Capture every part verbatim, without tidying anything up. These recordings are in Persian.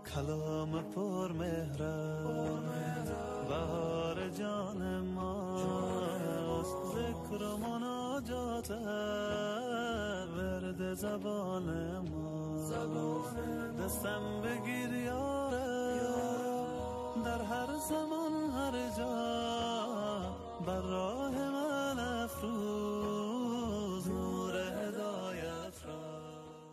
کلام پر مهرم بهار جان ماست، ذکر و مناجات ورد زبان ما. دستم بگیر یاره در هر زمان هر جا، بر راه من افروز نور هدایت را.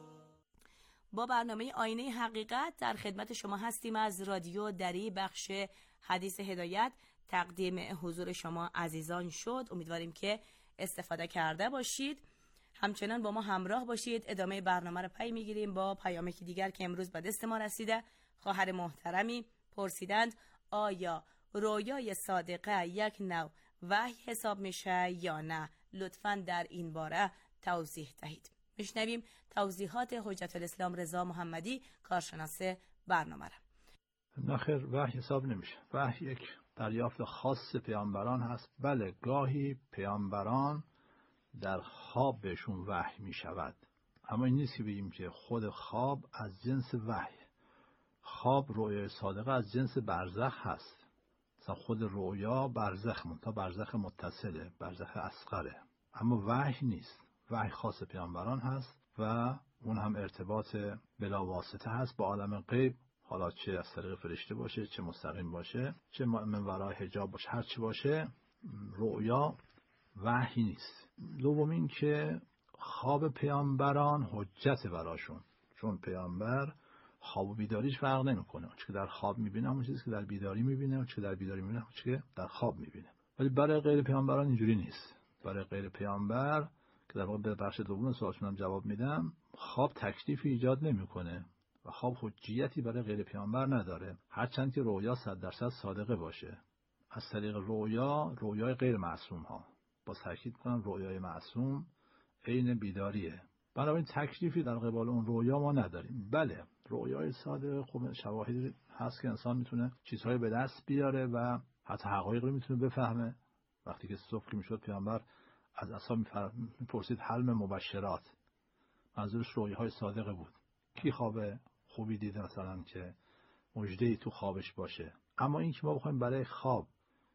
با برنامه آینه حقیقت در خدمت شما هستیم از رادیو دری. بخش حدیث هدایت تقدیم حضور شما عزیزان شد. امیدواریم که استفاده کرده باشید. همچنان با ما همراه باشید. ادامه برنامه رو پی میگیریم با پیامکی دیگر که امروز به دست ما رسیده. خواهر محترمی پرسیدند آیا رویای صادقه یک نوع وحی حساب میشه یا نه؟ لطفاً در این باره توضیح دهید. میشنویم توضیحات حجت الاسلام رضا محمدی، کارشناس برنامه را. نخیر، وحی حساب نمیشه. وحی یک دریافت خاص پیامبران هست. بله، گاهی پیامبران در خواب بهشون وحی میشود، اما این نیست که بگیم که خود خواب از جنس وحی. خواب رویای صادقه از جنس برزخ هست. مثلا خود رویا برزخ منتها برزخ متصله، برزخ اصغره، اما وحی نیست. وحی خاص پیامبران هست و اون هم ارتباط بلا واسطه هست با عالم غیب، حالا چه از طریق فرشته باشه، چه مستقیم باشه، چه من ورای حجاب باشه، هر چی باشه، رؤیا وحی نیست. دومین که خواب پیامبران حجت براشون، چون پیامبر خواب و بیداریش فرق نمیکنه. چون که در خواب میبینه اون چیزی که در بیداری میبینه، چون که در بیداری میبینه اون چیزی که در خواب میبینه. ولی برای غیر پیامبران اینجوری نیست. برای غیر پیامبر که در واقع به بخش دوم سوالتونم جواب میدم، خواب تکلیفی ایجاد نمیکنه و خواب حجیتی برای غیر پیامبر نداره، هرچند که رویا صد درصد صادقه باشه. از طریق رویا، رویای غیر معصوم ها، با تاکید کنم رویای معصوم عین بیداریه، بنابراین تکلیفی در قبال اون رویا ما نداریم. بله، رویای صادق خب شواهدی هست که انسان میتونه چیزهای به دست بیاره و حتی حقایق رو میتونه بفهمه. وقتی که صبح که میشد پیامبر از اصحاب میپرسید حلم مبشرات، منظورش رویاهای صادقه بود. کی خواب خوبی دیده مثلا که مژده‌ای تو خوابش باشه؟ اما این که ما بخوایم برای خواب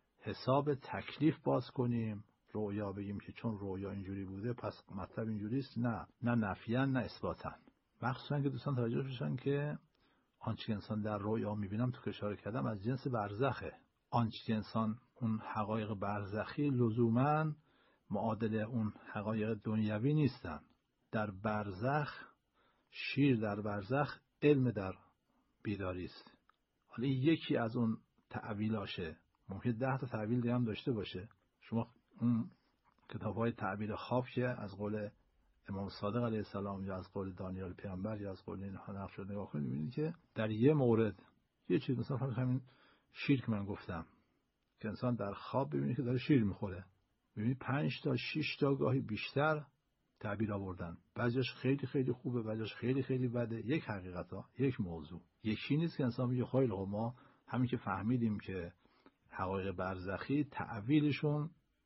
حساب تکلیف باز کنیم، رویا بگیم که چون رویا اینجوری بوده پس مطلب اینجوریست، نه، نه نفیاً نه اثباتاً. مخصوصاً که دوستان توجه بشن که آنچه که انسان در رویا میبینم تو که اشاره کردم از جنس برزخه. آنچه که انسان اون حقایق برزخی لزوماً معادل اون حقایق دنیوی نیستن. در برزخ شیر، در برزخ علم در بیداری است. حالا یکی از اون تعبیلاشه، ممکن ده تا تعبیل دیگه هم داشته باشه. شما اون کتاب‌های تعبیر خواب که از قول امام صادق علیه السلام یا از قول دانیال پیامبر یا از قول اینها نقل شده نگاه کنید، می‌بینید که در یه مورد یه چیز، مثلا همین شیر که من گفتم که انسان در خواب ببینید که داره شیر می‌خوره، ببینید پنج تا شش تا گاهی بیشتر تعبیر آوردن. بعضیش خیلی خیلی خوبه، بعضیش خیلی خیلی بده. یک حقیقتا، یک موضوع. یکی نیست که انسان میگه خیلی خوب، ما همین که فهمیدیم که حقایق برزخی تعبیرشون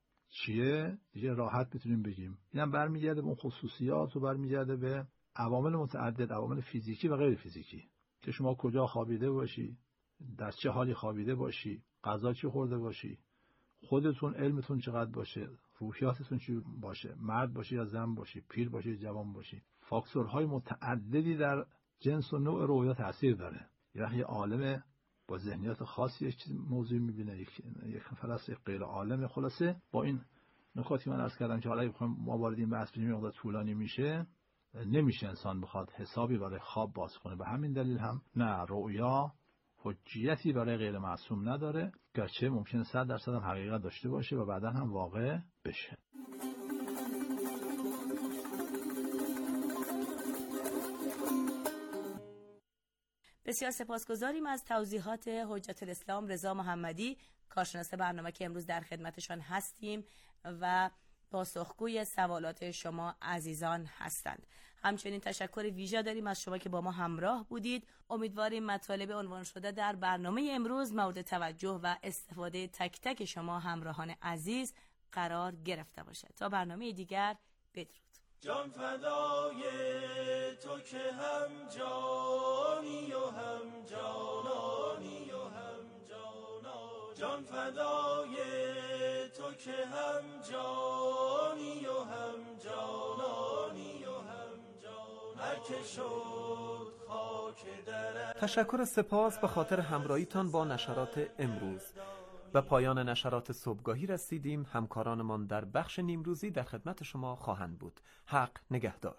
چیه دیگه راحت میتونیم بگیم. اینم برمیگرده به اون خصوصیات و برمیگرده به عوامل متعدد، عوامل فیزیکی و غیر فیزیکی، که شما کجا خوابیده باشی، در چه حالی خوابیده باشی، غذا چی خورده باشی، خودتون علمتون چقدر باشه، روحیاتتون چی باشه، مرد باشی یا زن باشی، پیر باشی یا جوان باشی. فاکتورهای متعددی در جنس و نوع رویا تاثیر داره. یه عالم با ذهنیت خاصی یک چیز موضوع میبینه، یک یک فلسفه یک غیر عالم. خلاصه با این نکاتی من عرض کردم که حالا بخوام ما وارد این بحث بشیم مقدار طولانی میشه، نمیشه انسان بخواد حسابی برای خواب باز کنه. به همین دلیل هم نه، رؤیا حجیتی برای غیر معصوم نداره، گرچه ممکنه صد درصد هم حقیقت داشته باشه و بعدا هم واقع بشه. بسیار سپاسگزاریم از توضیحات حجت الاسلام رضا محمدی، کارشناس برنامه که امروز در خدمتشان هستیم و پاسخگوی سوالات شما عزیزان هستند. همچنین تشکر ویژه داریم از شما که با ما همراه بودید. امیدواریم مطالب عنوان شده در برنامه امروز مورد توجه و استفاده تک تک شما همراهان عزیز قرار گرفته باشد. تا برنامه دیگر، بدرود. جان فدای تو که هم جانی و هم جان جان فدای تو که هم جانی و هم جانانی و هم جان هر که شد خاک درت. تشکر و سپاس به خاطر همراهیتان با نشرات امروز. به پایان نشرات صبحگاهی رسیدیم. همکارانمان در بخش نیمروزی در خدمت شما خواهند بود. حق نگهدار.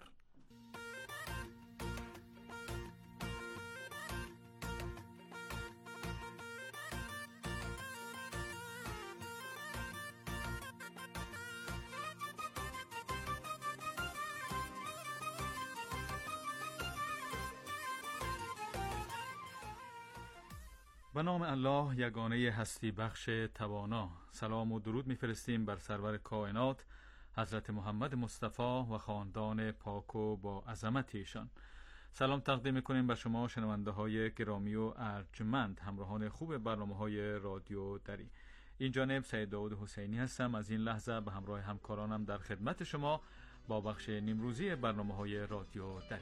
به نام الله یگانه هستی بخش توانا، سلام و درود میفرستیم بر سرور کائنات حضرت محمد مصطفی و خاندان پاک و با عظمت ایشان. سلام تقدیم میکنیم به شما شنونده های گرامی و ارجمند، همراهان خوب برنامه های رادیو دری. این جانب سید داود حسینی هستم. از این لحظه به همراه همکارانم در خدمت شما با بخش نیمروزی برنامه های رادیو دری.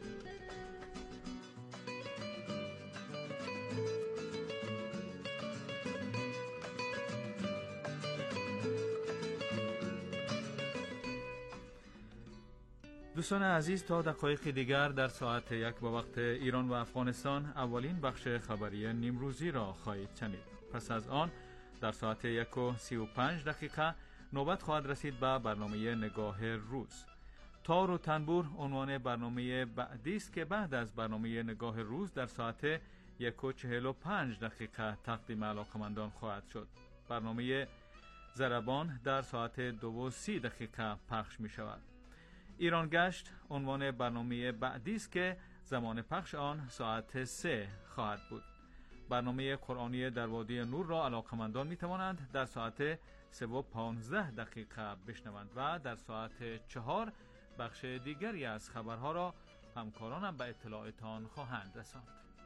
دوستان عزیز، تا دقایق دیگر در ساعت یک با وقت ایران و افغانستان اولین بخش خبری نیمروزی را خواهید شنید. پس از آن در ساعت یک و سی و پنج دقیقه نوبت خواهد رسید به برنامه نگاه روز. تار و تنبور عنوان برنامه بعدی است که بعد از برنامه نگاه روز در ساعت یک و چهل و پنج دقیقه تقدیم علاقمندان خواهد شد. برنامه ضربان در ساعت دو و سی دقیقه پخش می شود. ایران گشت عنوان برنامه بعدی است که زمان پخش آن ساعت سه خواهد بود. برنامه قرآنی در وادی نور را علاقمندان می توانند در ساعت سه و پانزده دقیقه بشنوند و در ساعت چهار بخش دیگری از خبرها را همکارانم به اطلاعتان خواهند رساند.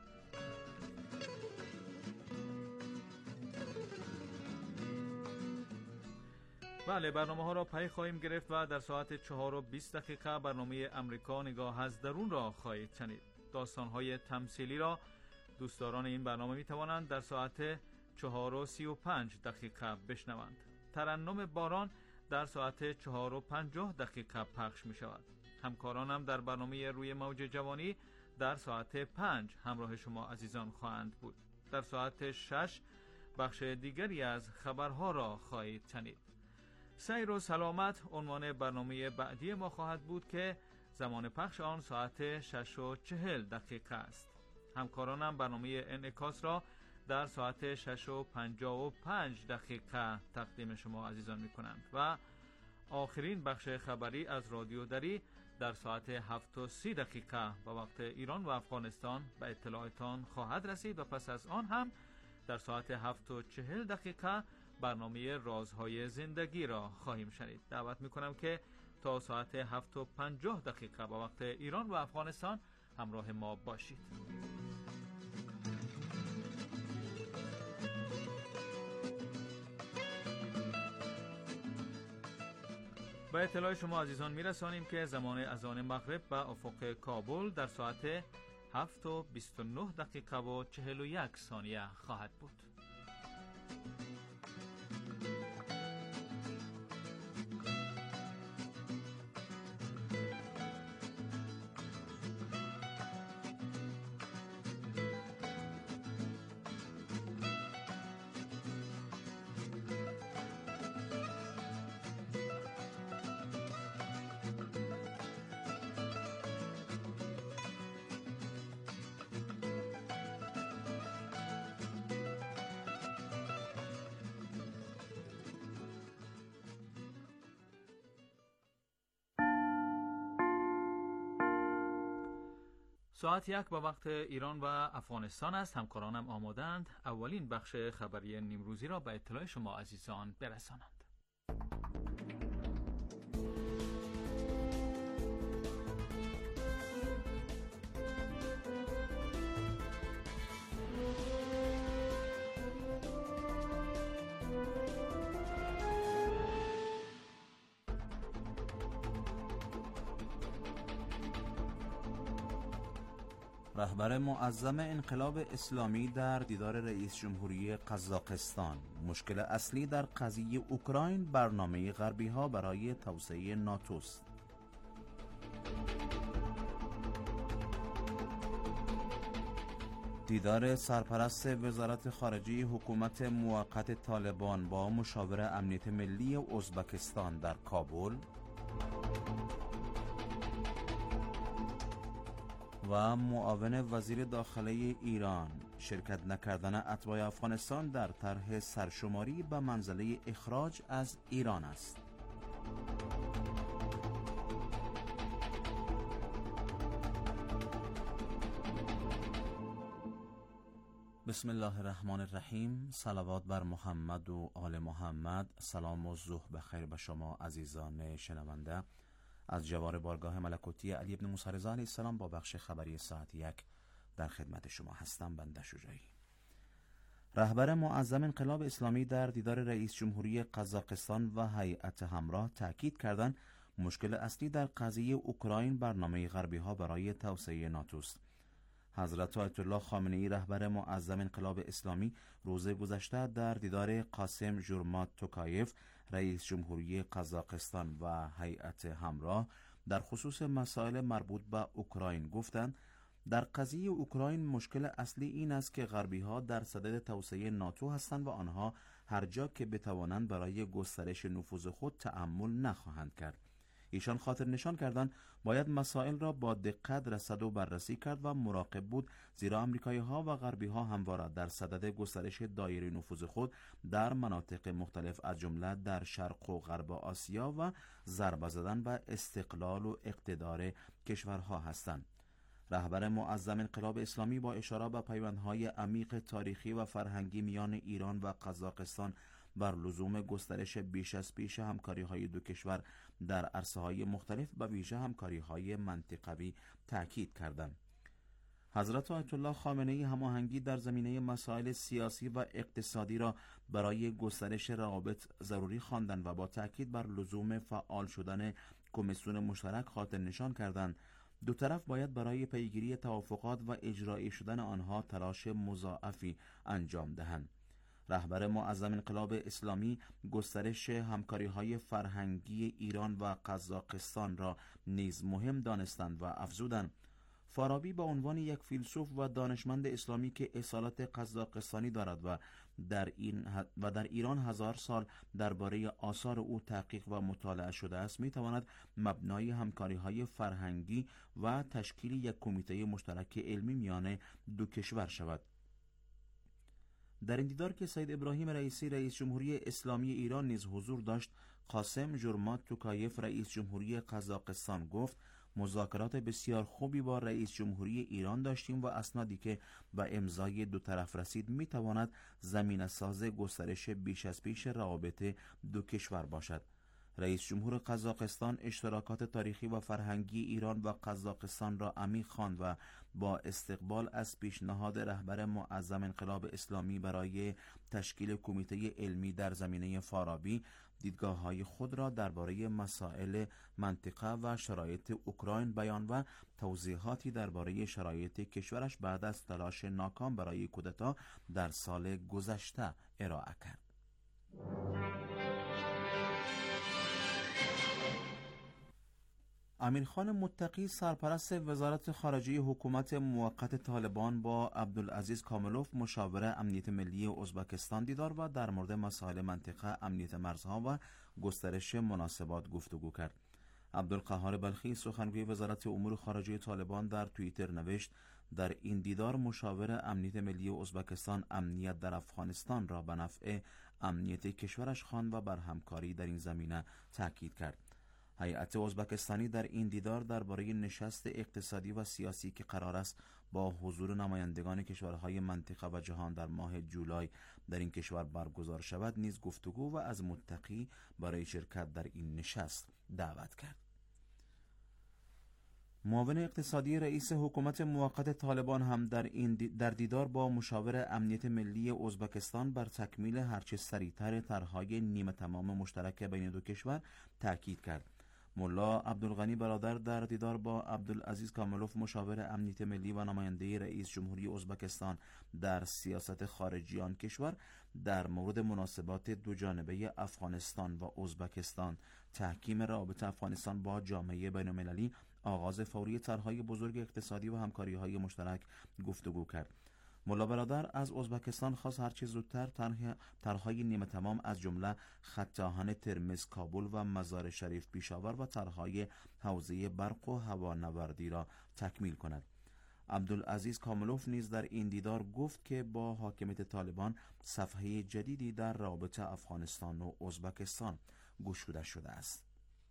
بله، برنامه ها را پی خواهیم گرفت و در ساعت چهار و بیست دقیقه برنامه امریکا نگاه از درون را خواهید شنید. داستان های تمثیلی را دوستداران این برنامه می توانند در ساعت چهار و سی و پنج دقیقه بشنوند. ترنم باران در ساعت چهار و پنجاه دقیقه پخش می شود. همکارانم در برنامه روی موج جوانی در ساعت پنج همراه شما عزیزان خواهند بود. در ساعت شش بخش دیگری از خبرها را خواهید شنید. سیر و سلامت عنوان برنامه بعدی ما خواهد بود که زمان پخش آن ساعت شش و چهل دقیقه است. همکارانم برنامه انعکاس را در ساعت شش و پنجاه و پنج دقیقه تقدیم شما عزیزان می کنند و آخرین بخش خبری از رادیو دری در ساعت هفت و سی دقیقه با وقت ایران و افغانستان به اطلاعتان خواهد رسید و پس از آن هم در ساعت هفت و چهل دقیقه برنامه رازهای زندگی را خواهیم شنید. دعوت میکنم که تا ساعت هفت و پنجاه دقیقه با وقت ایران و افغانستان همراه ما باشید. به اطلاع شما عزیزان میرسانیم که زمان اذان مغرب به افق کابل در ساعت هفت و بیست و نه دقیقه و چهل و یک ثانیه خواهد بود. ساعت یک با وقت ایران و افغانستان است. همکارانم آمادند اولین بخش خبری نیمروزی را به اطلاع شما عزیزان برسانند. رهبر معظم انقلاب اسلامی در دیدار رئیس جمهوری قزاقستان. مشکل اصلی در قضیه اوکراین برنامه غربی ها برای توسعه ناتوست. دیدار سرپرست وزارت خارجه حکومت موقت طالبان با مشاور امنیت ملی ازبکستان در کابل. و معاون وزیر داخله ایران: شرکت نکردن اتباع افغانستان در طرح سرشماری به منزله اخراج از ایران است. بسم الله الرحمن الرحیم. صلوات بر محمد و آل محمد. سلام و ظهر بخیر به شما عزیزان شنونده. از جوار بارگاه ملکوتی علی ابن موسی رضا علیه السلام با بخش خبری ساعت یک در خدمت شما هستم. بنده شجاعی. رهبر معظم انقلاب اسلامی در دیدار رئیس جمهوری قزاقستان و هیئت همراه تاکید کردند مشکل اصلی در قضیه اوکراین برنامه غربی ها برای توسعه ناتوست. حضرت آیت الله خامنه‌ای رهبر معظم انقلاب اسلامی روز گذشته در دیدار قاسم ژورمات توکایف رئیس جمهوری قزاقستان و هیئت همراه در خصوص مسائل مربوط به اوکراین گفتند در قضیه اوکراین مشکل اصلی این است که غربی ها در صدد توسعه ناتو هستند و آنها هر جا که بتوانند برای گسترش نفوذ خود تأمل نخواهند کرد. ایشان خاطر نشان کردند باید مسائل را با دقت رصد و بررسی کرد و مراقب بود، زیرا آمریکایی ها و غربی ها همواره در صدد گسترش دایره نفوذ خود در مناطق مختلف از جمله در شرق و غرب آسیا و ضربه زدن به استقلال و اقتدار کشورها هستند. رهبر معظم انقلاب اسلامی با اشاره به پیوندهای عمیق تاریخی و فرهنگی میان ایران و قزاقستان بر لزوم گسترش بیش از پیش همکاری‌های دو کشور در عرصه‌های مختلف و ویژه همکاری‌های منطقوی تاکید کردند. حضرت آیت الله خامنه‌ای هماهنگی در زمینه مسائل سیاسی و اقتصادی را برای گسترش روابط ضروری خواندند و با تاکید بر لزوم فعال شدن کمیسیون مشترک خاطر نشان کردند دو طرف باید برای پیگیری توافقات و اجرایی شدن آنها تلاش مضاعفی انجام دهند. رهبر معظم انقلاب اسلامی گسترش همکاری‌های فرهنگی ایران و قزاقستان را نیز مهم دانستند و افزودند فارابی به عنوان یک فیلسوف و دانشمند اسلامی که اصالت قزاقستانی دارد و در این و در ایران هزار سال درباره آثار او تحقیق و مطالعه شده است، می‌تواند مبنای همکاری‌های فرهنگی و تشکیل یک کمیته مشترک علمی میان دو کشور شود. در این دیدار که سید ابراهیم رئیسی رئیس جمهوری اسلامی ایران نیز حضور داشت، قاسم ژورمات توکایف رئیس جمهوری قزاقستان گفت مذاکرات بسیار خوبی با رئیس جمهوری ایران داشتیم و اسنادی که به امضای دو طرف رسید میتواند زمینه ساز گسترش بیش از پیش روابط دو کشور باشد. رئیس جمهور قزاقستان اشتراکات تاریخی و فرهنگی ایران و قزاقستان را عمیق خواند و با استقبال از پیشنهاد رهبر معظم انقلاب اسلامی برای تشکیل کمیته علمی در زمینه فارابی دیدگاه‌های خود را درباره مسائل منطقه و شرایط اوکراین بیان و توضیحاتی درباره شرایط کشورش بعد از تلاش ناکام برای کودتا در سال گذشته ارائه کرد. امیرخان متقی سرپرست وزارت خارجه حکومت موقت طالبان با عبدالعزیز کاملوف مشاور امنیت ملی ازبکستان دیدار و در مورد مسائل منطقه امنیت مرزها و گسترش مناسبات گفتگو کرد. عبدالقهار بلخی سخنگوی وزارت امور خارجه طالبان در توییتر نوشت در این دیدار مشاور امنیت ملی ازبکستان امنیت در افغانستان را به نفع امنیت کشورش خواند و بر همکاری در این زمینه تاکید کرد. هیئت ازبکستانی در این دیدار درباره نشست اقتصادی و سیاسی که قرار است با حضور نمایندگان کشورهای منطقه و جهان در ماه جولای در این کشور برگزار شود نیز گفتگو و از متقی برای شرکت در این نشست دعوت کرد. معاون اقتصادی رئیس حکومت موقت طالبان هم در این در دیدار با مشاور امنیت ملی ازبکستان بر تکمیل هرچه سریعتر طرح‌های نیمه تمام مشترک بین دو کشور تاکید کرد. ملا عبدالغنی برادر در دیدار با عبدالعزیز کاملوف مشاور امنیت ملی و نماینده رئیس جمهوری ازبکستان در سیاست خارجی آن کشور در مورد مناسبات دوجانبه افغانستان و ازبکستان، تحکیم روابط افغانستان با جامعه بین‌المللی، آغاز فوری طرح‌های بزرگ اقتصادی و همکاری‌های مشترک گفتگو کرد. ملا برادر از ازبکستان خواست هرچه زودتر طرح‌های نیمه تمام از جمله خط آهن ترمز کابل و مزار شریف پیشاور و طرح‌های حوزه برق و هوانوردی را تکمیل کند. عبدالعزیز کاملوف نیز در این دیدار گفت که با حاکمیت طالبان صفحه جدیدی در روابط افغانستان و ازبکستان گشوده شده است.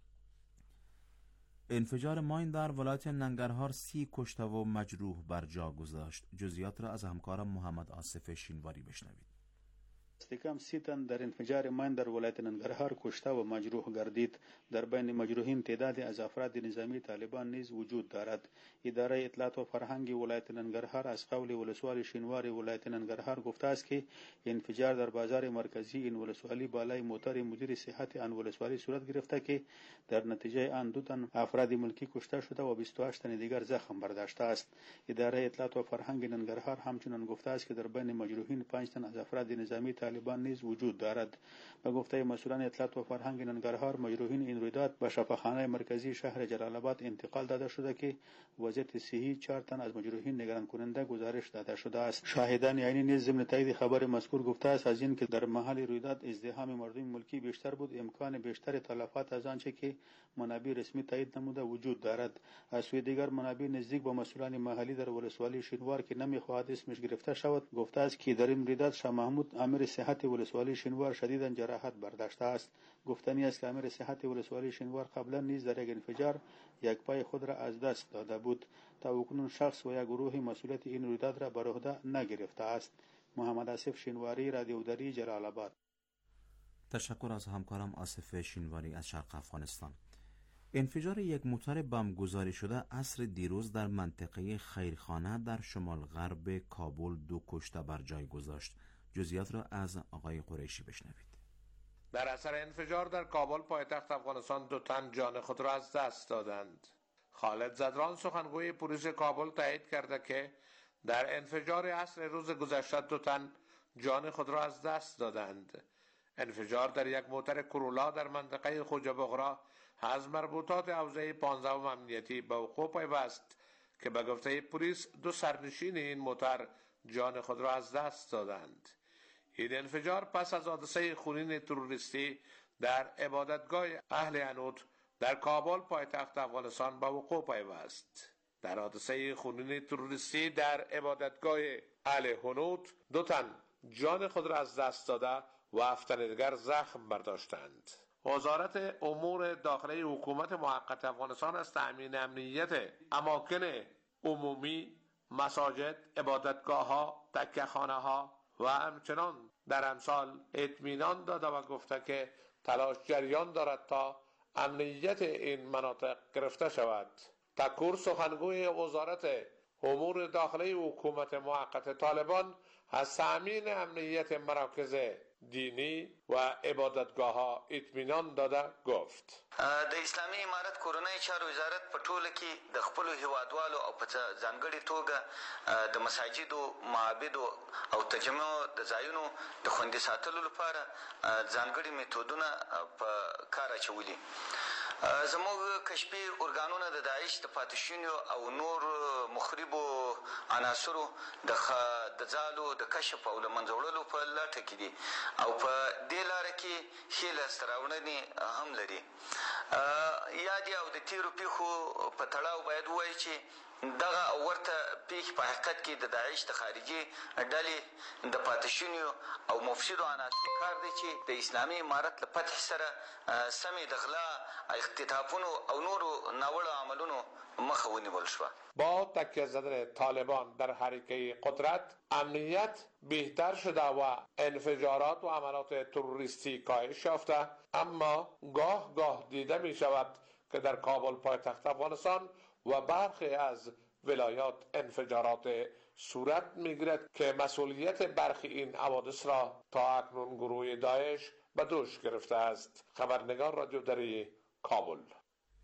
انفجار ماین در ولایت ننگرهار سی کشته و مجروح بر جا گذاشت. جزئیات را از همکارم محمد آصف شینواری بشنوید. استحکام سی تن در انفجار ماین در ولایت ننگرهار کشته و مجروح گردید. در بین مجروحین تعدادی از افراد نظامی طالبان نیز وجود دارد. اداره اطلاعات و فرهنگ ولایت ننگرهار از قول ولسوالی شینواری ولایت ننگرهار گفته است که انفجار در بازار مرکزی این ولسوالی بالای موتر مدیر صحت آن ولسوالی صورت گرفته که در نتیجه آن دو تن افراد ملکی کشته شده و بیست و هشت تن دیگر زخم برداشته است. اداره اطلاعات و فرهنگ ننگرهار همچنین گفته است که در بین مجروحین پنج تن از افراد نظامی طالبان نیز وجود دارد. به گفته مسئولان اطلاعات و فرهنگ ننگرهار، مجروحین این رویداد به شفاخانه مرکزی شهر جلال آباد انتقال داده شده که وضعیت صحی چهار تن از مجروحین نگران کننده گزارش داده شده است. شاهدان عینی نیز ضمن تایید خبر مذکور گفته است از این که در محل رویداد ازدحام مردم ملکی بیشتر بود، امکان بیشتر تلفات از آنچه که منابع رسمی تایید نموده وجود دارد. از سوی دیگر منابع نزدیک به مسئولان محلی در ولسوالی شینوار که نمیخواهد اسمش گرفته شود گفته است که در این رویداد شاه محمود امیر صحت ولسوالی شینوار شدیداً جراحت برداشته است. گفتنی است که امیر صحت ولسوالی شینوار قبلا نیز در یک انفجار یک پای خود را از دست داده بود. تا اکنون شخص و یا گروه مسئولیت این رویداد را بر عهده نگرفته است. محمد آصف شینواری، رادیو دری، جلال آباد. تشکر از همکارم آصف شینواری از شرق افغانستان. انفجار یک موتور بمب گذاری شده عصر دیروز در منطقه خیرخانه در شمال غرب کابل دو کشته بر جای گذاشت. جزئیات را از آقای قریشی بشنوید. در اثر انفجار در کابل پایتخت افغانستان دو تن جان خود را از دست دادند. خالد زدران سخنگوی پلیس کابل تایید کرده که در انفجار عصر روز گذشته دو تن جان خود را از دست دادند. انفجار در یک موتر کرولا در منطقه خوجه بغرا از مربوطات حوزه پانزدهم امنیتی به وقوع پیوست که به گفته پلیس دو سرنشین این موتر جان خود را از دست دادند. این انفجار پس از حادثه خونین تروریستی در عبادتگاه اهل عنود در کابل پایتخت افغانستان به وقوع پیوست. در حادثه خونین تروریستی در عبادتگاه اهل عنود دو تن جان خود را از دست داده و هفت تن دیگر زخم برداشتند. وزارت امور داخلی حکومت موقت افغانستان از تأمین امنیت اماکن عمومی، مساجد، عبادتگاه‌ها، تکیه‌خانه‌ها و همچنان در امثال اطمینان داده و گفته که تلاش جریان دارد تا امنیت این مناطق گرفته شود. تکور سخنگوی وزارت امور داخلی حکومت موقت طالبان از تأمین امنیت مراکز دینی و عبادتگاه ها اطمینان داده گفت د اسلامي امارت کورنۍ چارو وزارت په ټوله کې د خپل هیوادوالو او په ځانګړي توګه د مساجدو، معابدو او تجمع د ځایونو د خوندي ساتلو لپاره ځانګړي میتودونه په کار اچولي. زموږ کشفي ارګانونه د داعش د پاتې او نور مخربو عناصرو د د ځالو د کشف او له منځه وړلو په لټه کې دي او په دې لاره کې ښې لاسته راوړنې هم لري. یادې او د تیرو پیښو په تړاو باید ووایي چې دغه او ورته پیښې په حقیقت کې د داعش د خارجي ډلې د پاتې شویو او مفسدو عناصرو کار دی چې د اسلامي امارت له فتح سره سمې د غلا، اختطافونو او نورو ناوړه عملونو مخه ونیول شوه. با تکیه زدن طالبان در حرکه قدرت امنیت بهتر شده و انفجارات و عملات تروریستی کاهش یافته، اما گاه گاه دیده می شود که در کابل پایتخت افغانستان و برخی از ولایات انفجارات صورت میگیرد که مسئولیت برخی این حوادث را تا اکنون گروه داعش به دوش گرفته است. خبرنگار رادیو دری، کابل.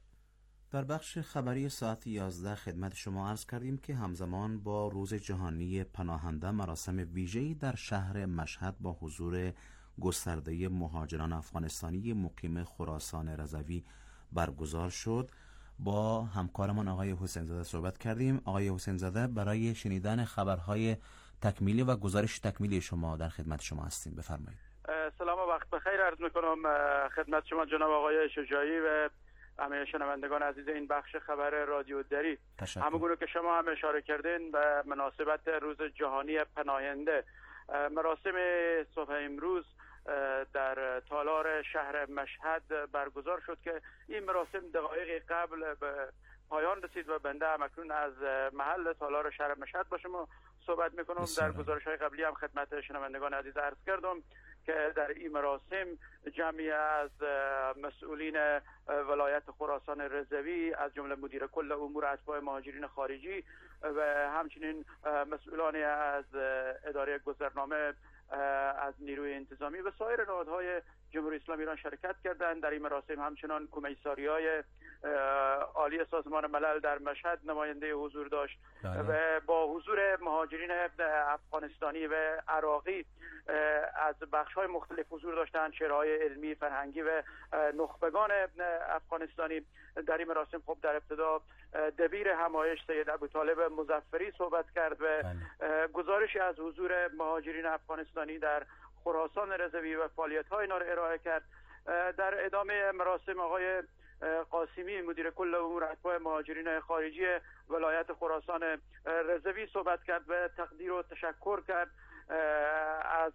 در بخش خبری ساعت یازده خدمت شما عرض کردیم که همزمان با روز جهانی پناهنده مراسم ویژه‌ای در شهر مشهد با حضور گسترده مهاجران افغانستانی مقیم خراسان رضوی برگزار شد. با همکارمان آقای حسین زاده صحبت کردیم. آقای حسین زاده، برای شنیدن خبرهای تکمیلی و گزارش تکمیلی شما در خدمت شما هستیم. بفرمایید. سلام و وقت بخیر عرض میکنم خدمت شما جناب آقای شجاعی و همه شنوندگان عزیز این بخش خبر رادیو دری. همونگونه که شما هم اشاره کردین به مناسبت روز جهانی پناهنده، مراسم صبح امروز در تالار شهر مشهد برگزار شد که این مراسم دقایق قبل به پایان رسید و بنده هم اکنون از محل تالار شهر مشهد با شما صحبت میکنم. در گزارش های قبلی هم خدمت شنوندگان عزیز عرض کردم که در این مراسم جمعی از مسئولین ولایت خراسان رضوی از جمله مدیر کل امور اتباع مهاجرین خارجی و همچنین مسئولانی از اداره گذرنامه از نیروی انتظامی و سایر نهادهای جمهوری اسلامی ایران شرکت کردند. در این مراسم همچنان کمیساریای عالی سازمان ملل در مشهد نماینده حضور داشت و با حضور مهاجرین افغانستانی و عراقی از بخش‌های مختلف حضور داشتند، شورای علمی فرهنگی و نخبگان افغانستانی. در این مراسم خب در ابتدا دبیر همایش سید ابوطالب مظفری صحبت کرد و گزارشی از حضور مهاجرین افغانستانی در خراسان رضوی و فعالیت‌های اینا را ارائه کرد. در ادامه مراسم آقای قاسمی مدیر کل امور اتباع مهاجرین خارجی ولایت خراسان رضوی صحبت کرد و تقدیر و تشکر کرد از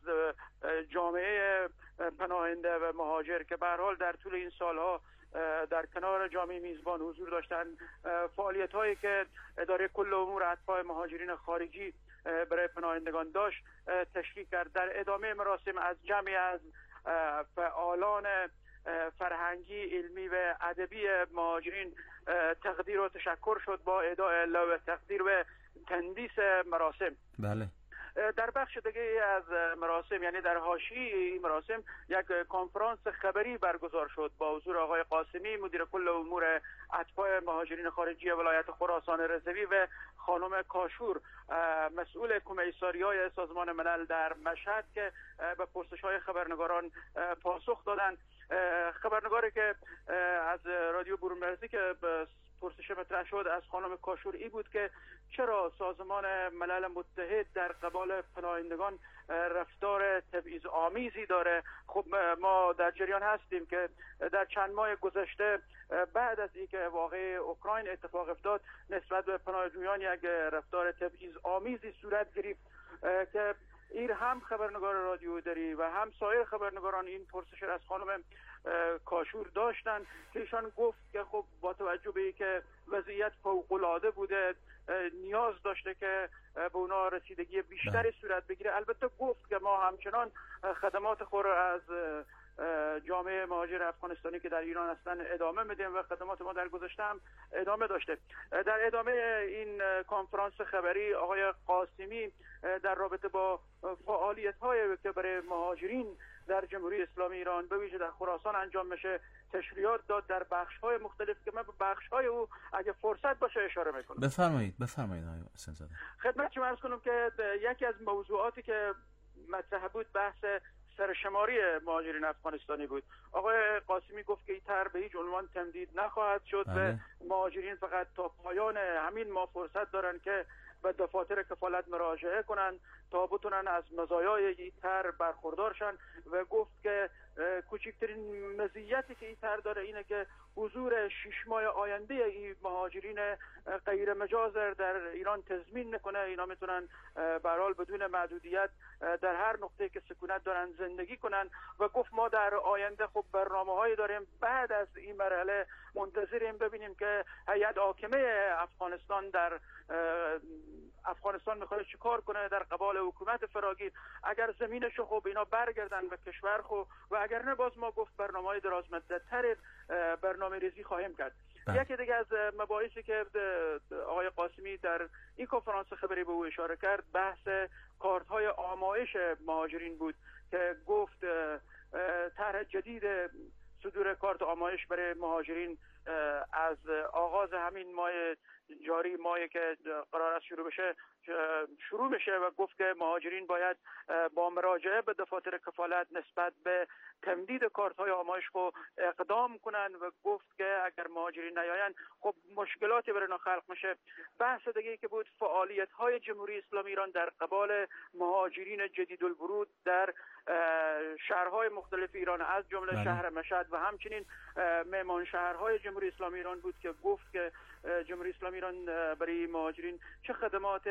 جامعه پناهنده و مهاجر که به هر حال در طول این سالها در کنار جامعه میزبان حضور داشتند. فعالیت هایی که اداره کل امور اتباع مهاجرین خارجی برای پناهندگان داشت تشریح کرد. در ادامه مراسم از جمعی از فعالان فرهنگی، علمی و ادبی مهاجرین تقدیر و تشکر شد با ادای لوح تقدیر و تندیس مراسم. بله. در بخش دیگه از مراسم، یعنی در حاشیه این مراسم، یک کنفرانس خبری برگزار شد با حضور آقای قاسمی مدیر کل امور اتباع مهاجرین خارجی ولایت خراسان رضوی و خانم کاشور مسئول کمیساریای سازمان ملل در مشهد که به پرسش‌های خبرنگاران پاسخ دادند. خبرنگاری که از رادیو برون مرزی که پرسش مطرح شد از خانم کاشور ای بود که چرا سازمان ملل متحد در قبال پناهندگان رفتار تبعیض آمیزی داره. خب ما در جریان هستیم که در چند ماه گذشته بعد از اینکه واقعه اوکراین اتفاق افتاد نسبت به پناهجویان یک رفتار تبعیض آمیزی صورت گرفت که این هم خبرنگار رادیو دری و هم سایر خبرنگاران این پرسش از خانم کاشور داشتن که ایشان گفت که خب با توجه به اینکه وضعیت فوق‌العاده بوده نیاز داشته که به اونا رسیدگی بیشتری صورت بگیره. البته گفت که ما همچنان خدمات خود از جامعه مهاجر افغانستانی که در ایران هستن ادامه میدیم و خدمات ما در گذشته هم ادامه داشته. در ادامه این کنفرانس خبری آقای قاسمی در رابطه با فعالیت‌های که برای مهاجرین در جمهوری اسلامی ایران به ویژه در خراسان انجام میشه تشریحات داد در بخش‌های مختلف که من به بخش‌های او اگه فرصت باشه اشاره میکنم. بفرمایید بفرمایید آقای حسین زاده. خدمت شما عرض کنم که یکی از موضوعاتی که مطرح بود بحث سرشماری مهاجرین افغانستانی بود. آقای قاسمی گفت که این طرح به هیچ عنوان تمدید نخواهد شد و مهاجرین فقط تا پایان همین ماه فرصت دارن که به دفاتر کفالت مراجعه کنن تا بتونن از مزایای این طرح برخوردار شن و گفت که کوچکترین مزیتی که این طرح داره اینه که حضور شش ماه آینده این مهاجرین غیر مجاز در ایران تضمین میکنه. اینا میتونن به هر حال بدون محدودیت در هر نقطه که سکونت دارن زندگی کنن و گفت ما در آینده خب برنامه‌هایی داریم بعد از این مرحله منتظریم ببینیم که هیئت حاکمه افغانستان در افغانستان میخواد چیکار کنه در قبال حکومت فراگیر. اگر زمینش خب اینا برگردن به کشور خب و اگر نه باز ما گفت برنامه‌های دراز مدت‌تر برنامه ریزی خواهیم کرد. یکی دیگه از مباحثی که آقای قاسمی در این کنفرانس خبری به او اشاره کرد بحث کارت‌های آمایش مهاجرین بود که گفت طرح جدید صدور کارت آمایش برای مهاجرین از آغاز همین ماه جاری، ماهی که قرار است شروع بشه شروع میشه و گفت که مهاجرین باید با مراجعه به دفاتر کفالت نسبت به تمدید کارت های آمایش خو اقدام کنن و گفت که اگر مهاجرین نیاین خب مشکلاتی برای خلق میشه. بحث دیگه که بود فعالیت های جمهوری اسلامی ایران در قبال مهاجرین جدید الورود در شهرهای مختلف ایران از جمله شهر مشهد و همچنین مهمان شهرهای جمهوری اسلامی ایران بود که گفت که جمهوری اسلامی ایران برای مهاجرین چه خدمات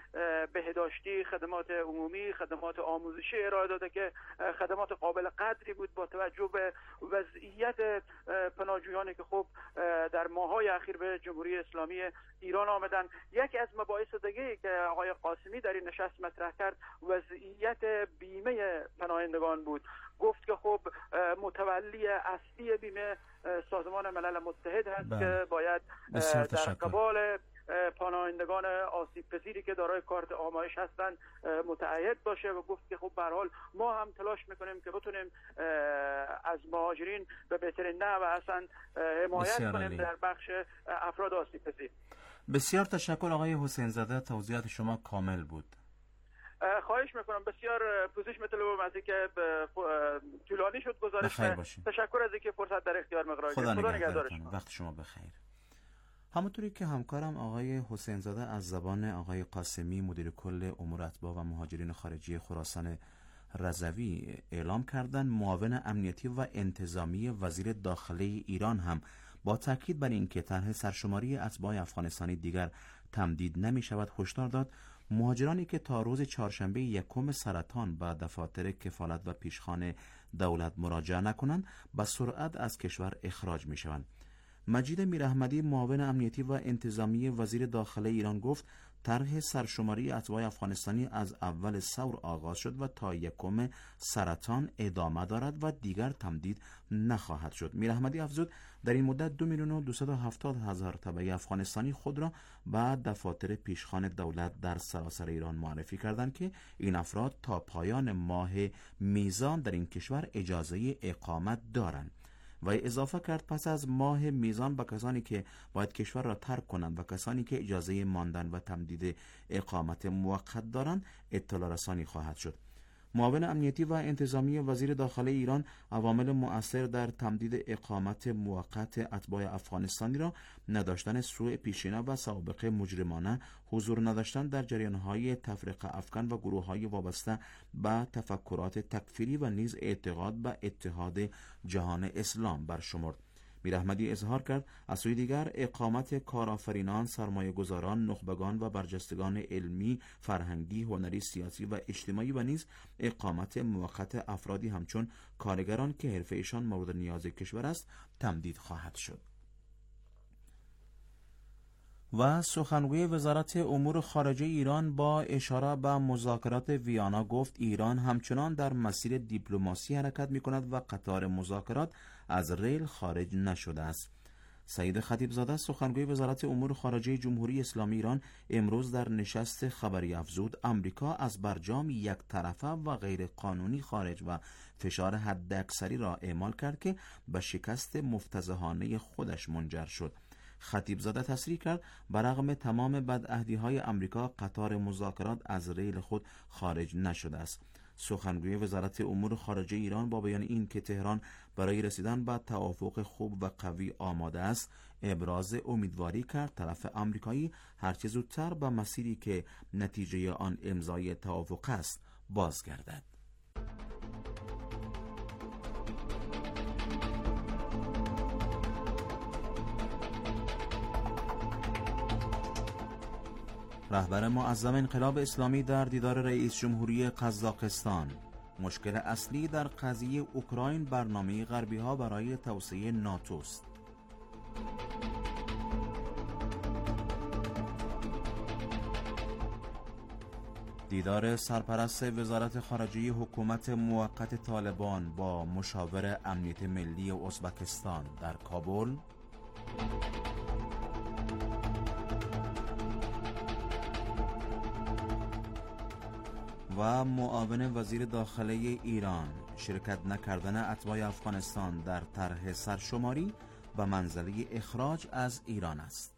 بهداشتی، خدمات عمومی، خدمات آموزشی ارائه داده که خدمات قابل قدری بود با توجه به وضعیت پناهجویانی که خب در ماه‌های اخیر به جمهوری اسلامی ایران آمدن. یکی از مباحث دیگه که آقای قاسمی در این نشست مطرح کرد وضعیت بیمه پناهندگان بود. گفت که خب متولی اصلی بیمه سازمان ملل متحد هست بله. که باید در قبال پناهندگان آسیب پذیری که دارای کارت آمایش هستند متعهد باشه و گفت که خب به هر حال ما هم تلاش میکنیم که بتونیم از مهاجرین به بهترین نحو اصلا حمایت کنیم در بخش افراد آسیب پذیر. بسیار تشکر آقای حسین زاده، توضیحات شما کامل بود. خواهش میکنم. بسیار پوزش مطلوبم از اینکه طولانی شد گزارش. تشکر از اینکه فرصت در اختیار ما قرار گرفتید. خدا نگهدارتون. وقت شما بخیر. همونطوری که همکارم آقای حسین زاده از زبان آقای قاسمی مدیر کل امور اتباع و مهاجرین خارجی خراسان رضوی اعلام کردن، معاون امنیتی و انتظامی وزیر داخله ایران هم با تاکید بر اینکه طرح سرشماری اتباع افغانستانی دیگر تمدید نمی شود هشدار داد مهاجرانی که تا روز چهارشنبه یکم سرطان به دفاتر کفالت و پیشخوان دولت مراجعه نکنند به سرعت از کشور اخراج می شوند. مجید میراحمدی معاون امنیتی و انتظامی وزیر داخله ایران گفت طرح سرشماری اتباع افغانستانی از اول ثور آغاز شد و تا یکم سرطان ادامه دارد و دیگر تمدید نخواهد شد. میراحمدی افزود در این مدت دو میلیون و دویست و هفتاد هزار تبع افغانستانی خود را به دفاتر پیشخوان دولت در سراسر ایران معرفی کردند که این افراد تا پایان ماه میزان در این کشور اجازه اقامت دارند. و اضافه کرد پس از ماه میزان به کسانی که باید کشور را ترک کنند و کسانی که اجازه ماندن و تمدید اقامت موقت دارند اطلاع رسانی خواهد شد. معاون امنیتی و انتظامی وزیر داخله ایران عوامل مؤثر در تمدید اقامت موقت اتباع افغانستانی را نداشتن سوء پیشینه و سوابق مجرمانه، حضور نداشتن در جریان‌های تفرقه افکن و گروه‌های وابسته به تفکرات تکفیری و نیز اعتقاد به اتحاد جهان اسلام برشمرد. میراحمدی اظهار کرد از سوی دیگر اقامت کارآفرینان، سرمایه‌گذاران، نخبگان و برجستگان علمی، فرهنگی، هنری، سیاسی و اجتماعی و نیز اقامت موقت افرادی همچون کارگران که حرفه‌ایشان مورد نیاز کشور است تمدید خواهد شد. و سخنگوی وزارت امور خارجه ایران با اشاره به مذاکرات ویانا گفت ایران همچنان در مسیر دیپلماسی حرکت می‌کند و قطار مذاکرات از ریل خارج نشده است. سعید خطیبزاده سخنگوی وزارت امور خارجه جمهوری اسلامی ایران امروز در نشست خبری افزود امریکا از برجام یک طرفه و غیر قانونی خارج و فشار حداکثری را اعمال کرد که به شکست مفتضحانه خودش منجر شد. خطیبزاده تصریح کرد برغم تمام بدعهدی‌های امریکا قطار مذاکرات از ریل خود خارج نشده است. سخنگوی وزارت امور خارجه ایران با بیان این که تهران برای رسیدن به توافق خوب و قوی آماده است ابراز امیدواری کرد طرف آمریکایی هرچه زودتر به مسیری که نتیجه آن امضای توافق است بازگردد. رهبر معظم انقلاب اسلامی در دیدار رئیس جمهوری قزاقستان. مشکل اصلی در قضیه اوکراین برنامه غربی ها برای توسعه ناتو است. دیدار سرپرست وزارت خارجه حکومت موقت طالبان با مشاور امنیت ملی ازبکستان در کابل. و معاون وزیر داخله ایران شرکت نکردن اتباع افغانستان در طرح سرشماری و منزله اخراج از ایران است.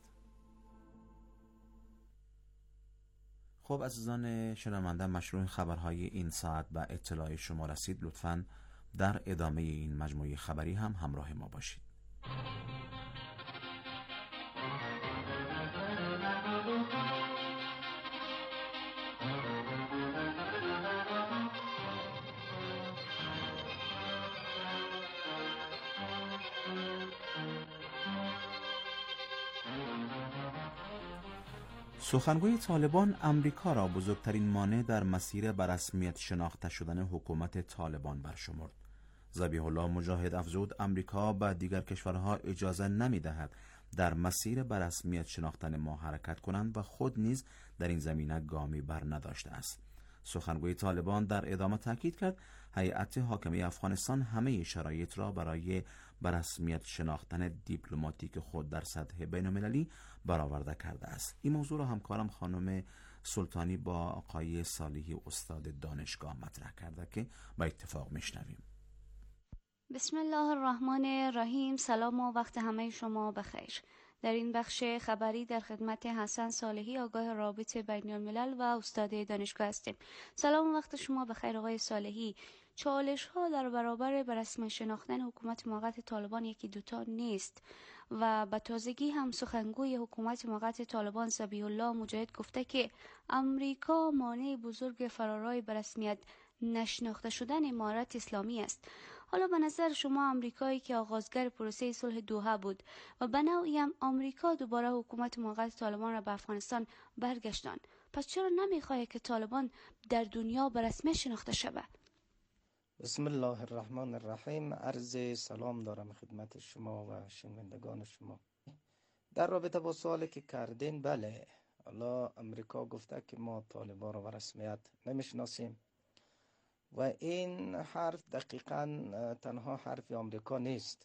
خب عزیزان شنونده، مشروع خبرهای این ساعت و اطلاع شما رسید. لطفاً در ادامه این مجموعه خبری هم همراه ما باشید. سخنگوی طالبان امریکا را بزرگترین مانع در مسیر به رسمیت شناخته شدن حکومت طالبان برشمرد. ذبیح الله مجاهد افزود امریکا به دیگر کشورها اجازه نمی‌دهد در مسیر به رسمیت شناختن ما حرکت کنند و خود نیز در این زمینه گامی بر نداشته است. سخنگوی طالبان در ادامه تاکید کرد هیئت حاکمه افغانستان همه شرایط را برای به رسمیت شناختن دیپلماتیک خود در سطح بین‌المللی برآورده کرده است. این موضوع را همکارم خانم سلطانی با آقای صالحی استاد دانشگاه مطرح کرده که با اتفاق میشنویم. بسم الله الرحمن الرحیم. سلام و وقت همه شما بخیر. در این بخش خبری در خدمت حسن صالحی آگاه رابط بین الملل و استاد دانشگاه هستیم. سلام و وقت شما بخیر آقای صالحی. چالش ها در برابر به رسمی شناختن حکومت موقت طالبان یکی دوتا نیست و به تازگی هم سخنگوی حکومت موقت طالبان ذبیح الله مجاهد گفته که امریکا مانع بزرگ فرارای به رسمیت نشناخته شدن امارت اسلامی است. حالا به نظر شما امریکایی که آغازگر پروسه صلح دوحه بود و به نوعی هم امریکا دوباره حکومت موقت طالبان را به افغانستان برگشتان، پس چرا نمیخواهد که طالبان در دنیا به رسمیت شناخته شود؟ بسم الله الرحمن الرحیم. عرض سلام دارم خدمت شما و شنوندگان شما. در رابطه با سوالی که کردین، بله، حالا امریکا گفته که ما طالبان را به رسمیت نمیشناسیم و این حرف دقیقاً تنها حرف امریکا نیست.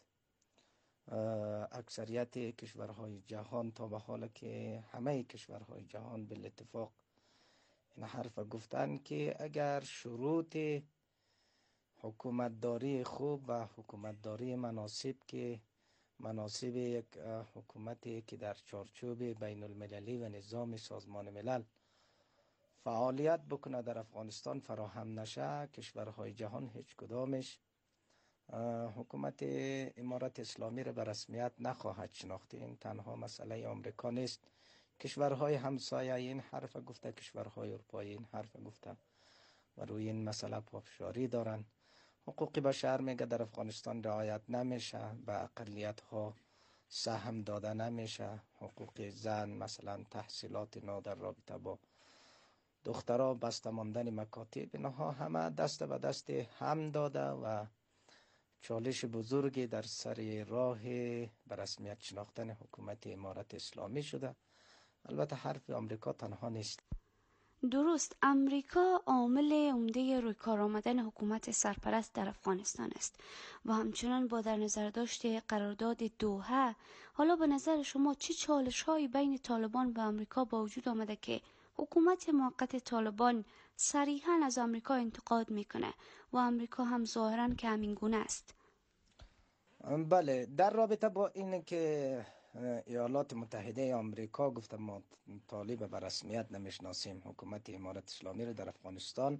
اکثریت کشورهای جهان تا به حال که همه کشورهای جهان بالاتفاق این حرف گفتن که اگر شروط حکومتداری خوب و حکومتداری مناسب که مناسب یک حکومتی که در چارچوب بین المللی و نظام سازمان ملل فعالیت بکنه در افغانستان فراهم نشه، کشورهای جهان هیچ کدامش حکومت امارت اسلامی را به رسمیت نخواهد شناخت. این تنها مسئله آمریکا نیست، کشورهای همسایه این حرف گفته، کشورهای اروپایی این حرف گفته و روی این مسئله پافشاری دارن. حقوق بشر میگه در افغانستان رعایت نمیشه، به اقلیت ها سهم داده نمیشه، حقوق زن مثلا تحصیلات اینا در رابطه با دخترها بسته ماندن مکاتب، اینها همه دست به دست هم داده و چالش بزرگی در سر راه به رسمیت شناختن حکومت امارت اسلامی شده. البته حرف آمریکا تنها نیست. درست، امریکا عامل عمده روی کار آمدن حکومت سرپرست در افغانستان است و همچنان با در نظر داشته قرارداد دوحه. حالا به نظر شما چه چالش هایی بین طالبان و امریکا با وجود آمده که حکومت موقت طالبان صریحاً از امریکا انتقاد میکنه و امریکا هم ظاهراً که همین گونه است؟ بله، در رابطه با این که ایالات متحده آمریکا گفته ما طالب به رسمیت نمیشناسیم حکومت امارت اسلامی را در افغانستان،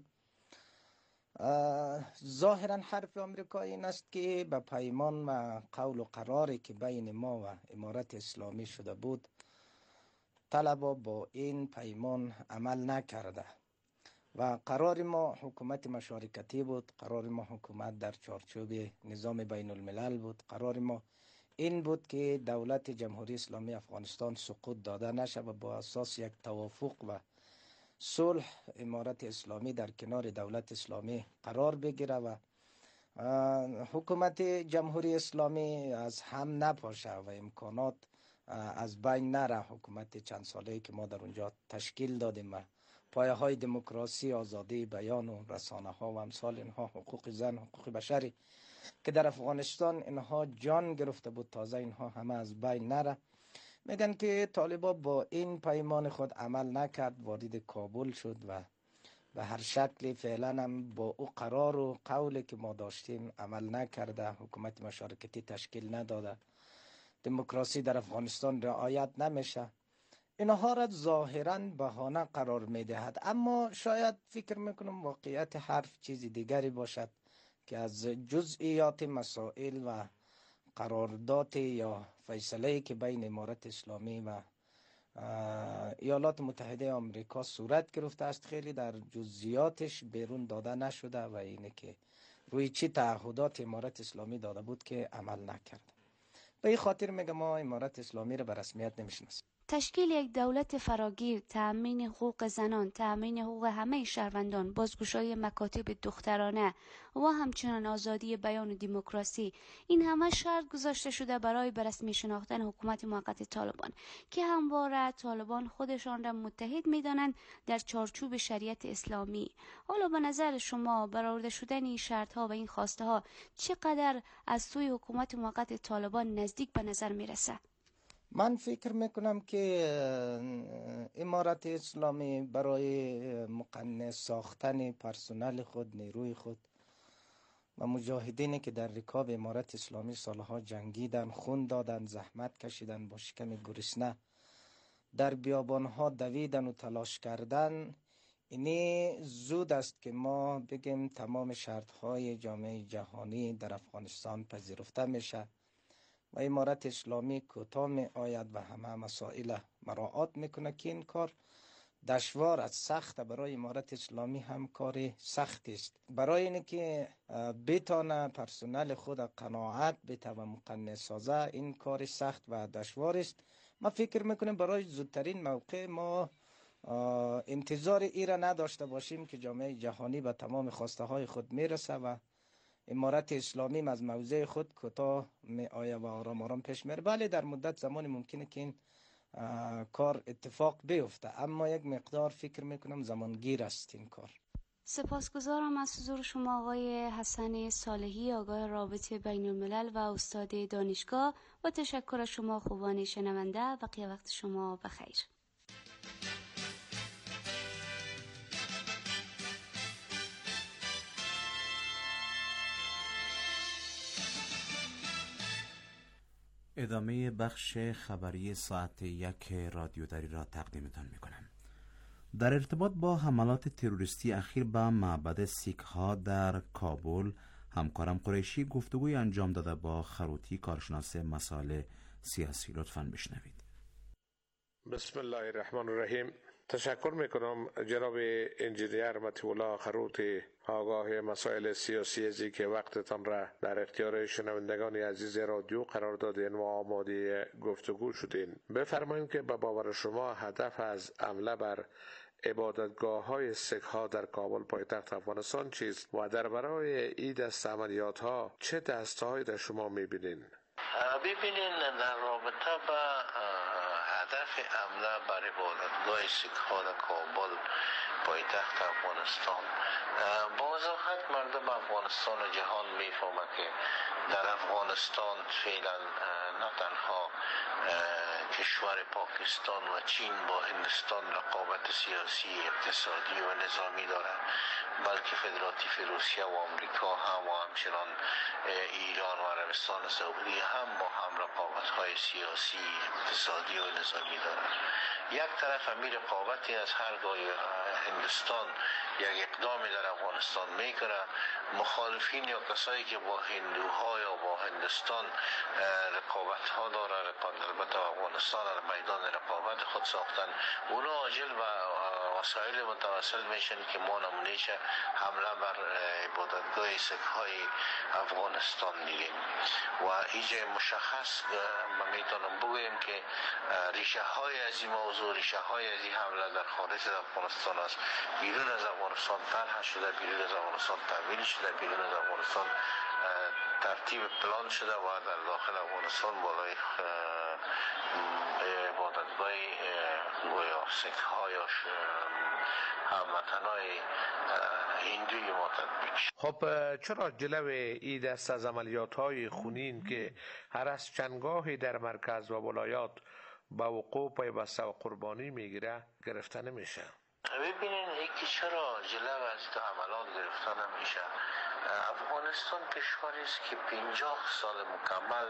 ظاهرا حرف آمریکا این است که به پیمان و قول و قراری که بین ما و امارت اسلامی شده بود طالبا با این پیمان عمل نکرده و قرار ما حکومت مشارکتی بود، قرار ما حکومت در چارچوب نظام بین الملل بود، قرار ما این بود که دولت جمهوری اسلامی افغانستان سقوط داده نشه و با اساس یک توافق و صلح امارت اسلامی در کنار دولت اسلامی قرار بگیره و حکومت جمهوری اسلامی از هم نپاشه و امکانات از بین نره. حکومت چند ساله‌ای که ما در اونجا تشکیل دادیم و پایه های دموکراسی، آزادی بیان و رسانه ها و امثال اینها، حقوق زن، حقوق بشری که در افغانستان اینها جان گرفته بود، تازه اینها همه از بین نره. میگن که طالبا با این پیمان خود عمل نکرد، وارد کابل شد و به هر شکلی فعلا هم با او قرار و قولی که ما داشتیم عمل نکرده، حکومت مشارکتی تشکیل نداده، دموکراسی در افغانستان رعایت نمیشه. اینها را ظاهرا بهانه قرار میدهد، اما شاید فکر میکنم واقعیت حرف چیز دیگری باشد که از جزئیات مسائل و قرارداد یا فیصله که بین امارت اسلامی و ایالات متحده آمریکا صورت گرفته است خیلی در جزئیاتش بیرون داده نشده و اینه که روی چی تعهدات امارت اسلامی داده بود که عمل نکرد. به این خاطر میگم ما امارت اسلامی را به رسمیت نمیشناسیم. تشکیل یک دولت فراگیر، تأمین حقوق زنان، تأمین حقوق همه شهروندان، بازگشایی مکاتب دخترانه و همچنان آزادی بیان و دموکراسی، این همه شرط گذاشته شده برای به رسمی شناختن حکومت موقت طالبان که همواره طالبان خودشان را متحد می‌دانند در چارچوب شریعت اسلامی. حالا به نظر شما برآورده شدن این شرط‌ها و این خواسته‌ها چقدر از سوی حکومت موقت طالبان نزدیک به نظر میرسه؟ من فکر میکنم که امارت اسلامی برای مقننه ساختن پرسنل خود، نیروی خود و مجاهدینی که در رکاب امارت اسلامی سالها جنگیدن، خون دادن، زحمت کشیدن، با شکم گرسنه در بیابانها دویدن و تلاش کردن، اینی زود است که ما بگیم تمام شرطهای جامعه جهانی در افغانستان پذیرفته میشه و امارت اسلامی کوتاه می آید و همه مسائل مراعات میکنه که این کار دشوار است، سخت. برای امارت اسلامی هم کار سخت است. برای اینه که بتانه پرسنل خود قناعت بده و مقنع سازه، این کار سخت و دشوار است. ما فکر میکنیم برای زودترین موقع ما انتظار ای را نداشته باشیم که جامعه جهانی به تمام خواسته های خود میرسه و امارت اسلامی از موضع خود کوتاه می آید و آرام آرام پیش میره. بله در مدت زمان ممکنه که این کار اتفاق بیفته، اما یک مقدار فکر میکنم زمانگیر است این کار. سپاسگزارم از حضور شما آقای حسن صالحی، آگاه رابطه بین الملل و استاد دانشگاه، و تشکر از شما خوبان شنونده. بقیه وقت شما بخیر. ادامه بخش خبری ساعت یک رادیو دری را تقدیمتان میکنم. در ارتباط با حملات تروریستی اخیر به معبد سیک ها در کابل، همکارم قریشی گفتگوی انجام داده با خروتی، کارشناس مسائل سیاسی. لطفاً بشنوید. بسم الله الرحمن الرحیم. تشکر میکنم جناب انجینیر مطیع الله خروتی، آگاه مسائل سیاسی ازی که وقتتان را در اختیار شنوندگان عزیز رادیو قرار دادین و آماده گفتگو شدین. بفرمایید که به باور شما هدف از حمله بر عبادتگاه های سیک ها در کابل پایتخت افغانستان چیست و در برای این دست عملیات ها چه دستهایی در شما میبینین؟ ببینین در رابطه با هدف حمله بر عبادتگاه سیک ها در کابل پایتخت افغانستان، با وضاحت مردم افغانستان و جهان میفهمند که در افغانستان فعلا نه تنها کشور پاکستان و چین با هندوستان رقابت سیاسی، اقتصادی و نظامی دارد، بلکه فدراتیو روسیه و آمریکا هم و همچنان ایران و عربستان سعودی هم با هم رقابت های سیاسی، اقتصادی و نظامی دارد. یک طرف همین رقابتی از هرگاه هندوستان یک اقدامی در افغانستان میکنه، مخالفین یا کسایی که با هندوها یا با هندوستان رقابت ها داره، البته افغانستان در میدان رقابت خود ساختن، اونا عاجل و وسایل متواصل میشن که ما نمونهش حمله بر عبادتگاه سیک های افغانستان دیدیم و ایجا مشخص ما میتونم بگویم که ریشه های از این موضوع، ریشه های از این حمله در خارج از افغانستان است. بیرون از افغانستان طرح شده، بیرون از افغانستان تمویل شده، بیرون از افغانستان ترتیب پلان شده و در داخل افغانستان بالای عبادتگاه گویا سیک ها یا هموطنای هندوی ما تطبیق شد. خب چرا جلو این دست از عملیات های خونین که هر از چندگاهی در مرکز و ولایات با وقوع پیوسته و قربانی میگیره گرفته نمیشه؟ ببینین یکی چرا جلو از این حملات گرفتن میشه. افغانستان کشوری است که پنجاه سال مکمل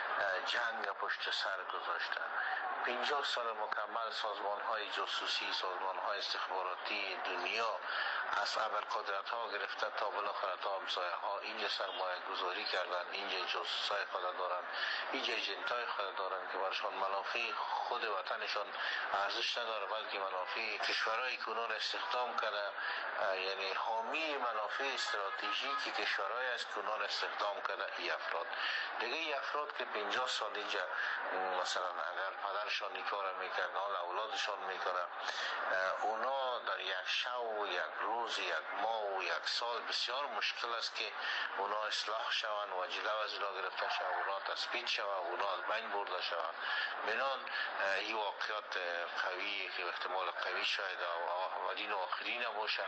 جنگ پشت سر گذاشته. پنجاه سال مکمل سازمان های جاسوسی، سازمان های استخباراتی دنیا از ابرقدرت ها گرفته تا بالاخره تا همسایه ها اینجا سرمایه گذاری کردن، اینجا جاسوس های خود دارن، اینجا ایجنت های خود دارن که برشان منافع خود وطنشان ارزش نداره، بلکه منافع کشورهایی که اونا را استخدام کرده، یعنی حامی منافع استراتژیکی کشورهایی است که اونا را استخدام کرده ای افراد. دیگه ای افراد که پنجاه سال اینجا مثلا اگر پدرشان نیکار میکرد، حال اولادشان میکنه، اونا در یک شب و یک روز، یک ماه و یک سال بسیار مشکل است که اونا اصلاح شوند و جلو از اونا گرفته شوند، اونا تثبیت شوند، اونا از بین برده شوند. بنان این واقعیت قوی که احتمال قوی شاید اولین و آخرین نباشه.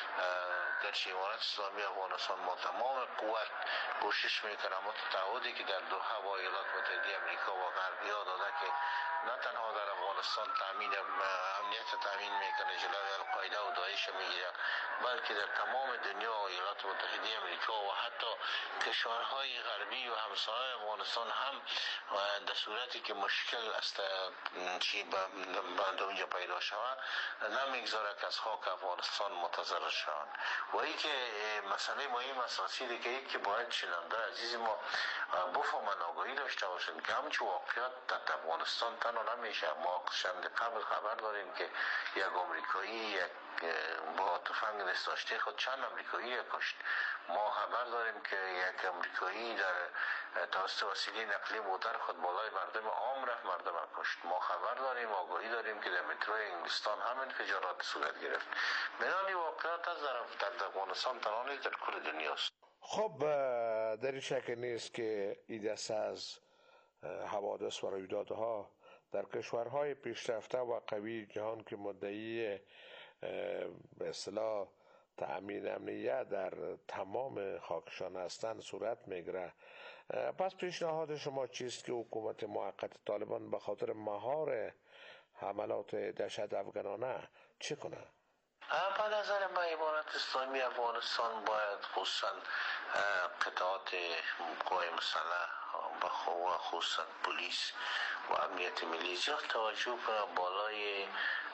گرچه امارت اسلامی افغانستان ما تمام قوت کوشش میکنه، اما تعهدی که در دوحه با ایالات متحده امریکا و غربی ها داده که نه تنها در افغانستان تامین امنیت تامین میکنه، جلوی القاعده و داعش میگیره، بلکه در تمام دنیا و ایالات متحده امریکا و حتی کشورهای غربی و همسایه افغانستان هم در صورتی که مشکل است چی به اونجا پیدا شود نمیگذاره که از خاک افغانستان متضرر شوند. و این که مسئله مهم اساسی دیگه که باید شنونده عزیز ما بفهمن، آگاهی داشته باشند که همچه واقعیت در افغانستان تنها نمیشه. ما چند قبل خبر داریم که یک آمریکایی یک با تفنگ دست داشته خود چند آمریکایی کشت. ما خبر داریم که یک آمریکایی در توسط وسیله نقلیه موتر خود بالای مردم عام رفت، مردم کشت. ما خبر داریم، آگاهی داریم که در متروی انگلستان هم انفجارات صورت گرفت. بنابراین واقعیت از در افغانستان تنها نیست، در کل دنیاست. خب در این شک نیست که این دست از حوادث و رویدادها در کشورهای پیشرفته و قوی جهان که مدعی به اصطلاح تأمین امنیت در تمام خاکشان هستند صورت میگیره. پس پیشنهاد شما چیست که حکومت موقت طالبان به خاطر مهار حملات دهشت افغانانه چه کنه؟ به نظر من امارت اسلامی افغانستان باید خصوصا قطعات قوای مسلح و خصوصا پلیس و امنیت ملی زیاد توجه کنه بالای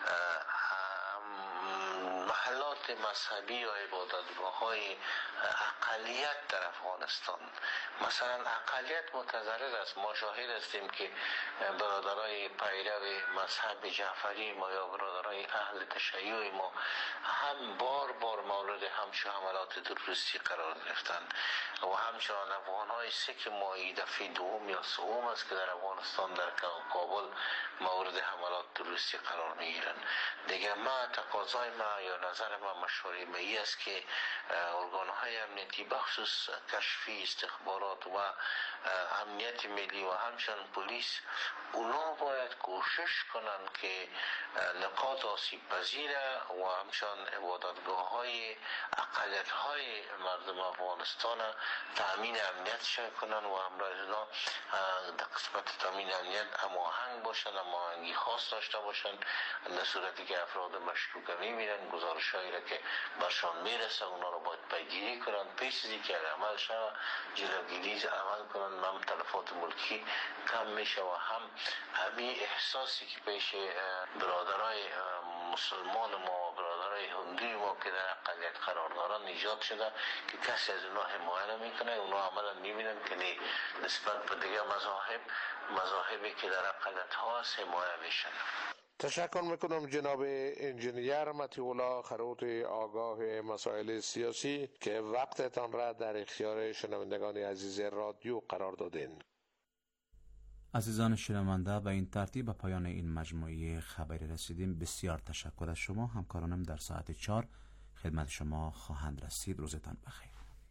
محلات مذهبی و عبادتگاه های اقلیت در افغانستان. مثلا اقلیت متضرر است. ما شاهد هستیم که برادرای پیرو مذهب جعفری ما یا برادرای اهل تشیع ما هم بار بار مورد همچون حملات تروریستی قرار گرفتن و همچنان افغانهای سیک ما دفعه دوم یا سوم است که در افغانستان در کابل مورد حملات تروریستی قرار میگیرن. دیگه ما تقاضای ما یا نظر ما مشوره می است که ارگانهای امنیتی بخصوص کشفی استخبارات و امنیت ملی و همچنان پلیس اونا باید کوشش کنند که نقاط آسیب پذیره و همچنان عبادتگاه های اقلیت های مردم افغانستان تامین امنیت شد کنند و همراه اینا در قسمت تامین امنیت هماهنگ باشند، هماهنگی خاص داشته باشند. در صورتی که افراد مشکوک میبینن گزارشایی را که برشان میرسه اونا رو باید پیگیری کنند، پیشی که عمل شود جلوگیری عمل کنند، هم تلفات ملکی کم میشه و هم همین احساسی که پیش برادرای مسلمان ما و برادرای هندوی ما که در اقلیت قرار دارن ایجاد شده که کسی از اونا حمایت نمیکنه. اونا عملا میبینن که نسبت به دیگه مذاهب مذاهبی که در اقلیت ها هست حمایت میشن. تشکر میکنم جناب انجینیر مطیع الله خروط آگاه مسائل سیاسی که وقتتان را در اختیار شنوندگان عزیز رادیو قرار دادین. عزیزان شنونده، به این ترتیب به پایان این مجموعه خبری رسیدیم. بسیار تشکر از شما. همکارانم در ساعت چهار خدمت شما خواهند رسید. روزتان بخیر.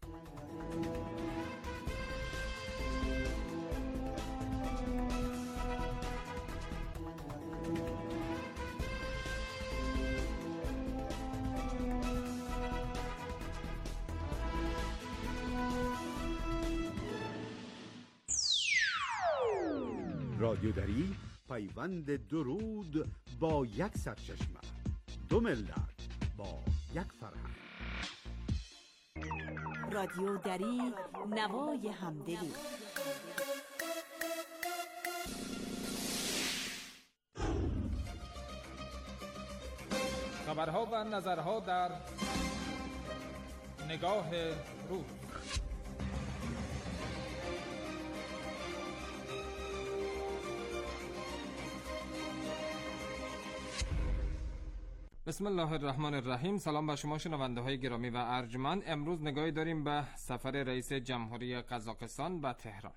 رادیو دری پیوند درود با یک سرچشمه، دو ملت، با یک فرهنگ. رادیو دری، نوای همدلی. خبرها و نظرها در نگاه روز. بسم الله الرحمن الرحیم. سلام به شما شنونده های گرامی و ارجمند. امروز نگاهی داریم به سفر رئیس جمهوری قزاقستان به تهران.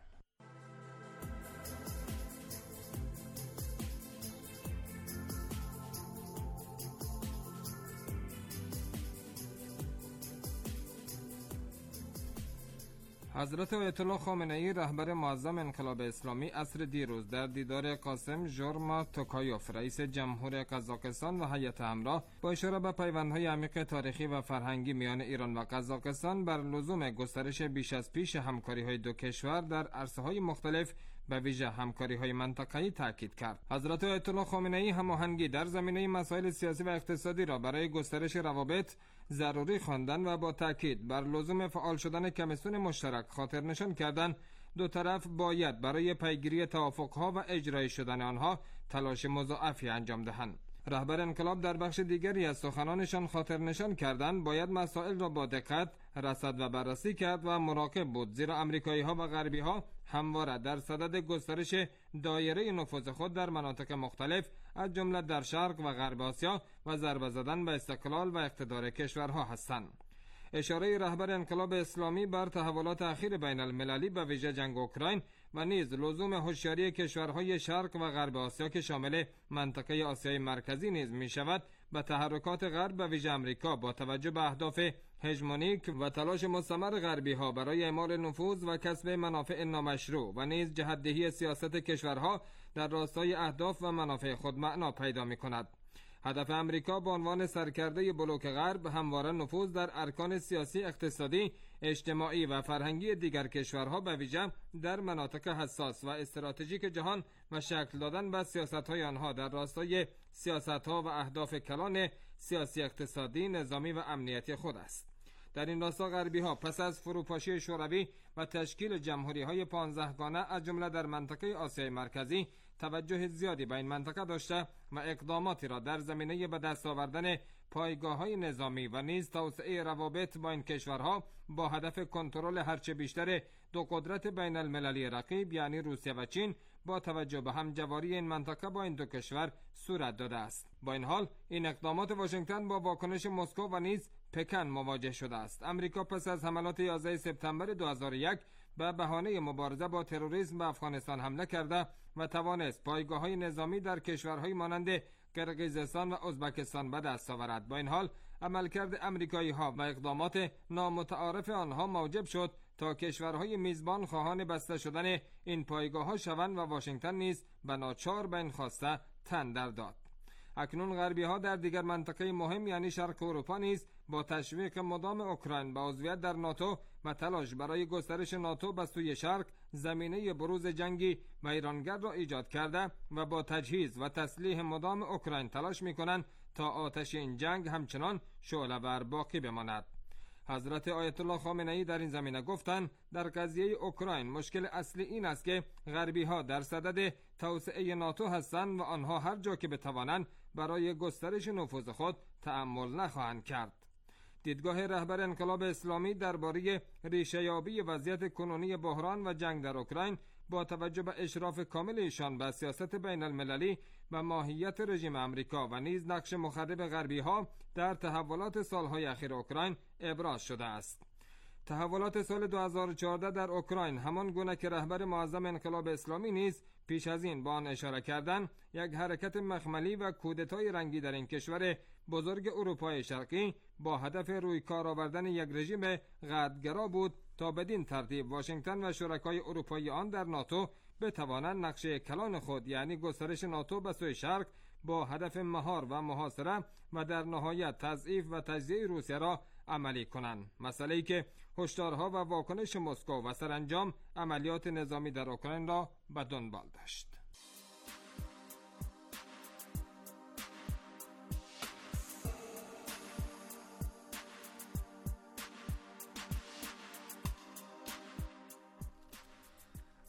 حضرت آیت الله خامنه ای رهبر معظم انقلاب اسلامی عصر دیروز در دیدار قاسم ژورما توکایوف رئیس جمهور قزاقستان و هیئت همراه با اشاره به پیوندهای عمیق تاریخی و فرهنگی میان ایران و قزاقستان بر لزوم گسترش بیش از پیش همکاری‌های دو کشور در عرصه‌های مختلف به ویژه همکاری‌های منطقه‌ای تاکید کرد. حضرت آیت الله خامنه ای هماهنگی در زمینه مسائل سیاسی و اقتصادی را برای گسترش روابط ضروری خواندند و با تاکید بر لزوم فعال شدن کمیسیون مشترک خاطر نشان کردند دو طرف باید برای پیگیری توافق‌ها و اجرای شدن آنها تلاش مضاعفی انجام دهند. رهبر انقلاب در بخش دیگری از سخنانشان خاطر نشان کردند باید مسائل را با دقت رصد و بررسی کرد و مراقب بود، زیرا امریکایی‌ها و غربی‌ها همواره در صدد گسترش دایره نفوذ خود در مناطق مختلف از جمله در شرق و غرب آسیا و ضربه زدن به استقلال و اقتدار کشورها هستند. اشاره رهبر انقلاب اسلامی بر تحولات اخیر بین المللی به ویژه جنگ اوکراین و نیز لزوم هوشیاری کشورهای شرق و غرب آسیا که شامل منطقه آسیای مرکزی نیز می شود به تحرکات غرب به ویژه امریکا با توجه به اهداف هژمونیک و تلاش مستمر غربی ها برای اعمال نفوذ و کسب منافع نامشروع و نیز جهت‌دهی سیاست کشورها در راستای اهداف و منافع خود معنا پیدا می کند. هدف امریکا به عنوان سرکرده بلوک غرب همواره نفوذ در ارکان سیاسی، اقتصادی، اجتماعی و فرهنگی دیگر کشورها به ویژه در مناطق حساس و استراتژیک جهان و شکل دادن به سیاست‌های آنها در راستای سیاست‌ها و اهداف کلان سیاسی، اقتصادی، نظامی و امنیتی خود است. در این راستا غربی‌ها پس از فروپاشی شوروی و تشکیل جمهوری‌های پانزدهگانه از جمله در منطقه آسیای مرکزی توجه زیادی به این منطقه داشته و اقداماتی را در زمینه به دست آوردن پایگاه‌های نظامی و نیز توسعه روابط با این کشورها با هدف کنترل هرچه بیشتر دو قدرت بین المللی رقیب یعنی روسیه و چین با توجه به همجواری این منطقه با این دو کشور صورت داده است. با این حال این اقدامات واشنگتن با واکنش مسکو و نیز پکن مواجه شده است. امریکا پس از حملات یازده سپتامبر دو هزار و یک به بهانه مبارزه با تروریسم به افغانستان حمله کرده و توانست پایگاه‌های نظامی در کشورهای مانند قرقیزستان و ازبکستان به دست آورد. با این حال عملکرد امریکایی‌ها و اقدامات نامتعارف آنها موجب شد تا کشورهای میزبان خواهان بسته شدن این پایگاه‌ها شوند و واشنگتن نیز به ناچار به این خواسته تن در داد. اکنون غربی‌ها در دیگر منطقه مهم یعنی شرق اروپا نیز با تشویق مدام اوکراین به عضویت در ناتو و تلاش برای گسترش ناتو به سوی شرق زمینه بروز جنگی و ایرانگرد را ایجاد کرده و با تجهیز و تسلیح مدام اوکراین تلاش می‌کنند تا آتش این جنگ همچنان شعله‌ور باقی بماند. حضرت آیت الله خامنه ای در این زمینه گفتند در قضیه اوکراین مشکل اصلی این است که غربی‌ها در صدد توسعه ناتو هستند و آنها هر جا که بتوانند برای گسترش نفوذ خود تأمل نخواهند کرد. دیدگاه رهبر انقلاب اسلامی درباره ریشه‌یابی وضعیت کنونی بحران و جنگ در اوکراین با توجه به اشراف کامل ایشان به سیاست بین المللی و ماهیت رژیم امریکا و نیز نقش مخرب غربی‌ها در تحولات سالهای اخیر اوکراین ابراز شده است. تحولات سال دو هزار و چهارده در اوکراین همان گونه که رهبر معظم انقلاب اسلامی نیز پیش از این با آن اشاره کردند یک حرکت مخملی و کودتای رنگی در این کشور بزرگ اروپای شرقی با هدف روی کار آوردن یک رژیم غربگرا بود تا بدین ترتیب واشنگتن و شرکای اروپایی آن در ناتو بتوانند نقشه کلان خود یعنی گسترش ناتو به سوی شرق با هدف مهار و محاصره و در نهایت تضعیف و تجزیه روسیه را عملی کنند. مسئله‌ای که هشدارها و واکنش مسکو و سرانجام عملیات نظامی در اوکراین را به دنبال داشت.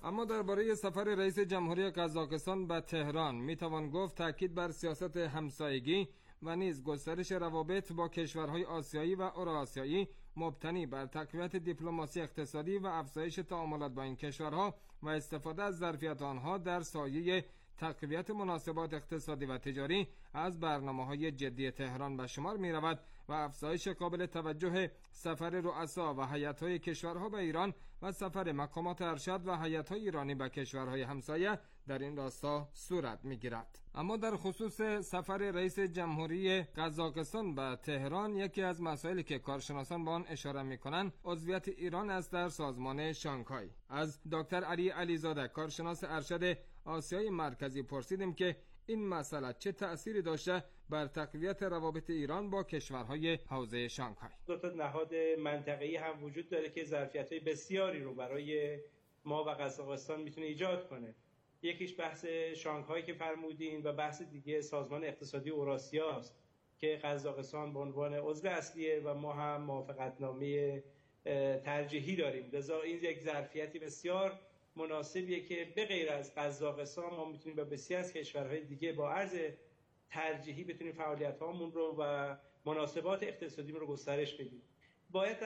اما درباره سفر رئیس جمهوری قزاقستان به تهران میتوان گفت تاکید بر سیاست همسایگی و نیز گسترش روابط با کشورهای آسیایی و اوراسیایی مبتنی بر تقویت دیپلماسی اقتصادی و افزایش تعاملات با این کشورها و استفاده از ظرفیت آنها در سایه تقویت مناسبات اقتصادی و تجاری از برنامه‌های جدی تهران به شمار می‌رود و افزایش قابل توجه سفر رؤسا و هیئت‌های کشورها به ایران و سفر مقامات ارشد و هیئت‌های ایرانی به کشورهای همسایه در این راستا صورت می‌گیرد. اما در خصوص سفر رئیس جمهوری قزاقستان به تهران، یکی از مسائلی که کارشناسان به آن اشاره می‌کنند عضویت ایران است در سازمان شانگهای. از دکتر علی علیزاده کارشناس ارشد آسیای مرکزی پرسیدیم که این مسئله چه تأثیری داشته بر تقویت روابط ایران با کشورهای حوزه شانگهای. دو تا نهاد منطقه‌ای هم وجود داره که ظرفیت‌های بسیاری رو برای ما و قزاقستان میتونه ایجاد کنه. یکیش بحث شانگهای که فرمودین و بحث دیگه سازمان اقتصادی اوراسیا است که قزاقستان به عنوان عضو اصلیه و ما هم موافقتنامه ترجیحی داریم. لذا این یک ظرفیتی بسیار مناسبیه که به غیر از قزاقستان ما میتونیم به بسیار از کشورهای دیگه با عرض ترجیحی بتونیم فعالیت‌هامون رو و مناسبات اقتصادی رو گسترش بدیم. باید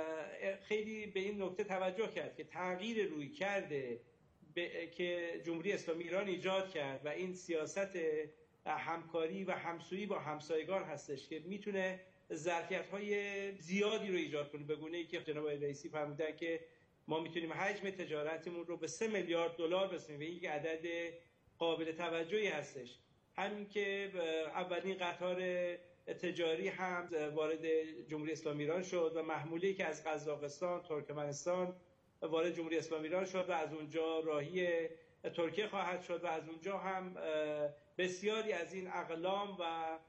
خیلی به این نکته توجه کرد که تغییر روی کرده که جمهوری اسلامی ایران ایجاد کرد و این سیاست همکاری و همسویی با همسایگان هستش که میتونه ظرفیت‌های زیادی رو ایجاد کنه، به گونه‌ای که جناب رئیسی فرمودن که ما میتونیم حجم تجارتمون رو به سه میلیارد دلار برسونیم و این یک عدد قابل توجهی هستش. همین که اولین قطار تجاری هم وارد جمهوری اسلامی ایران شد و محموله که از قزاقستان، ترکمنستان وارد جمهوری اسلامی ایران شد و از اونجا راهی ترکیه خواهد شد و از اونجا هم بسیاری از این اقلام و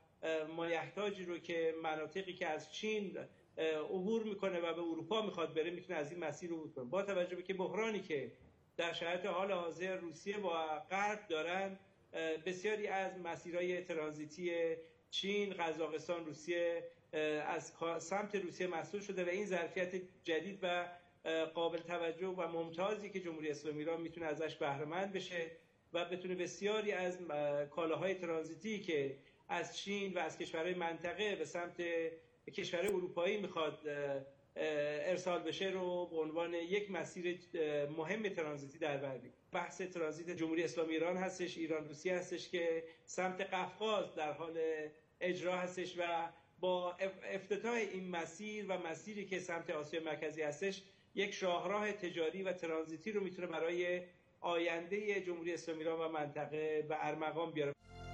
مایحتاجی رو که مناطقی که از چین عبور میکنه و به اروپا میخواد بره میتونه از این مسیر عبور کنه. با توجه به که بحرانی که در شرایط حال حاضر روسیه با غرب دارن، بسیاری از مسیرهای ترانزیتی چین، قزاقستان، روسیه از سمت روسیه مسدود شده و این ظرفیت جدید و قابل توجه و ممتازی که جمهوری اسلامی ایران میتونه ازش بهره مند بشه و بتونه بسیاری از کالاهای ترانزیتی که از چین و از کشورهای منطقه به سمت کشورهای اروپایی میخواد ارسال بشه رو به عنوان یک مسیر مهم ترانزیتی در بر بگیره. بحث ترانزیت جمهوری اسلامی ایران هستش، ایران روسیه هستش که سمت قفقاز در حال اجرا هستش و با افتتاح این مسیر و مسیری که سمت آسیا مرکزی هستش یک شاهراه تجاری و ترانزیتی رو میتونه برای آینده جمهوری اسلامی ایران و منطقه به ارمغان بیاره.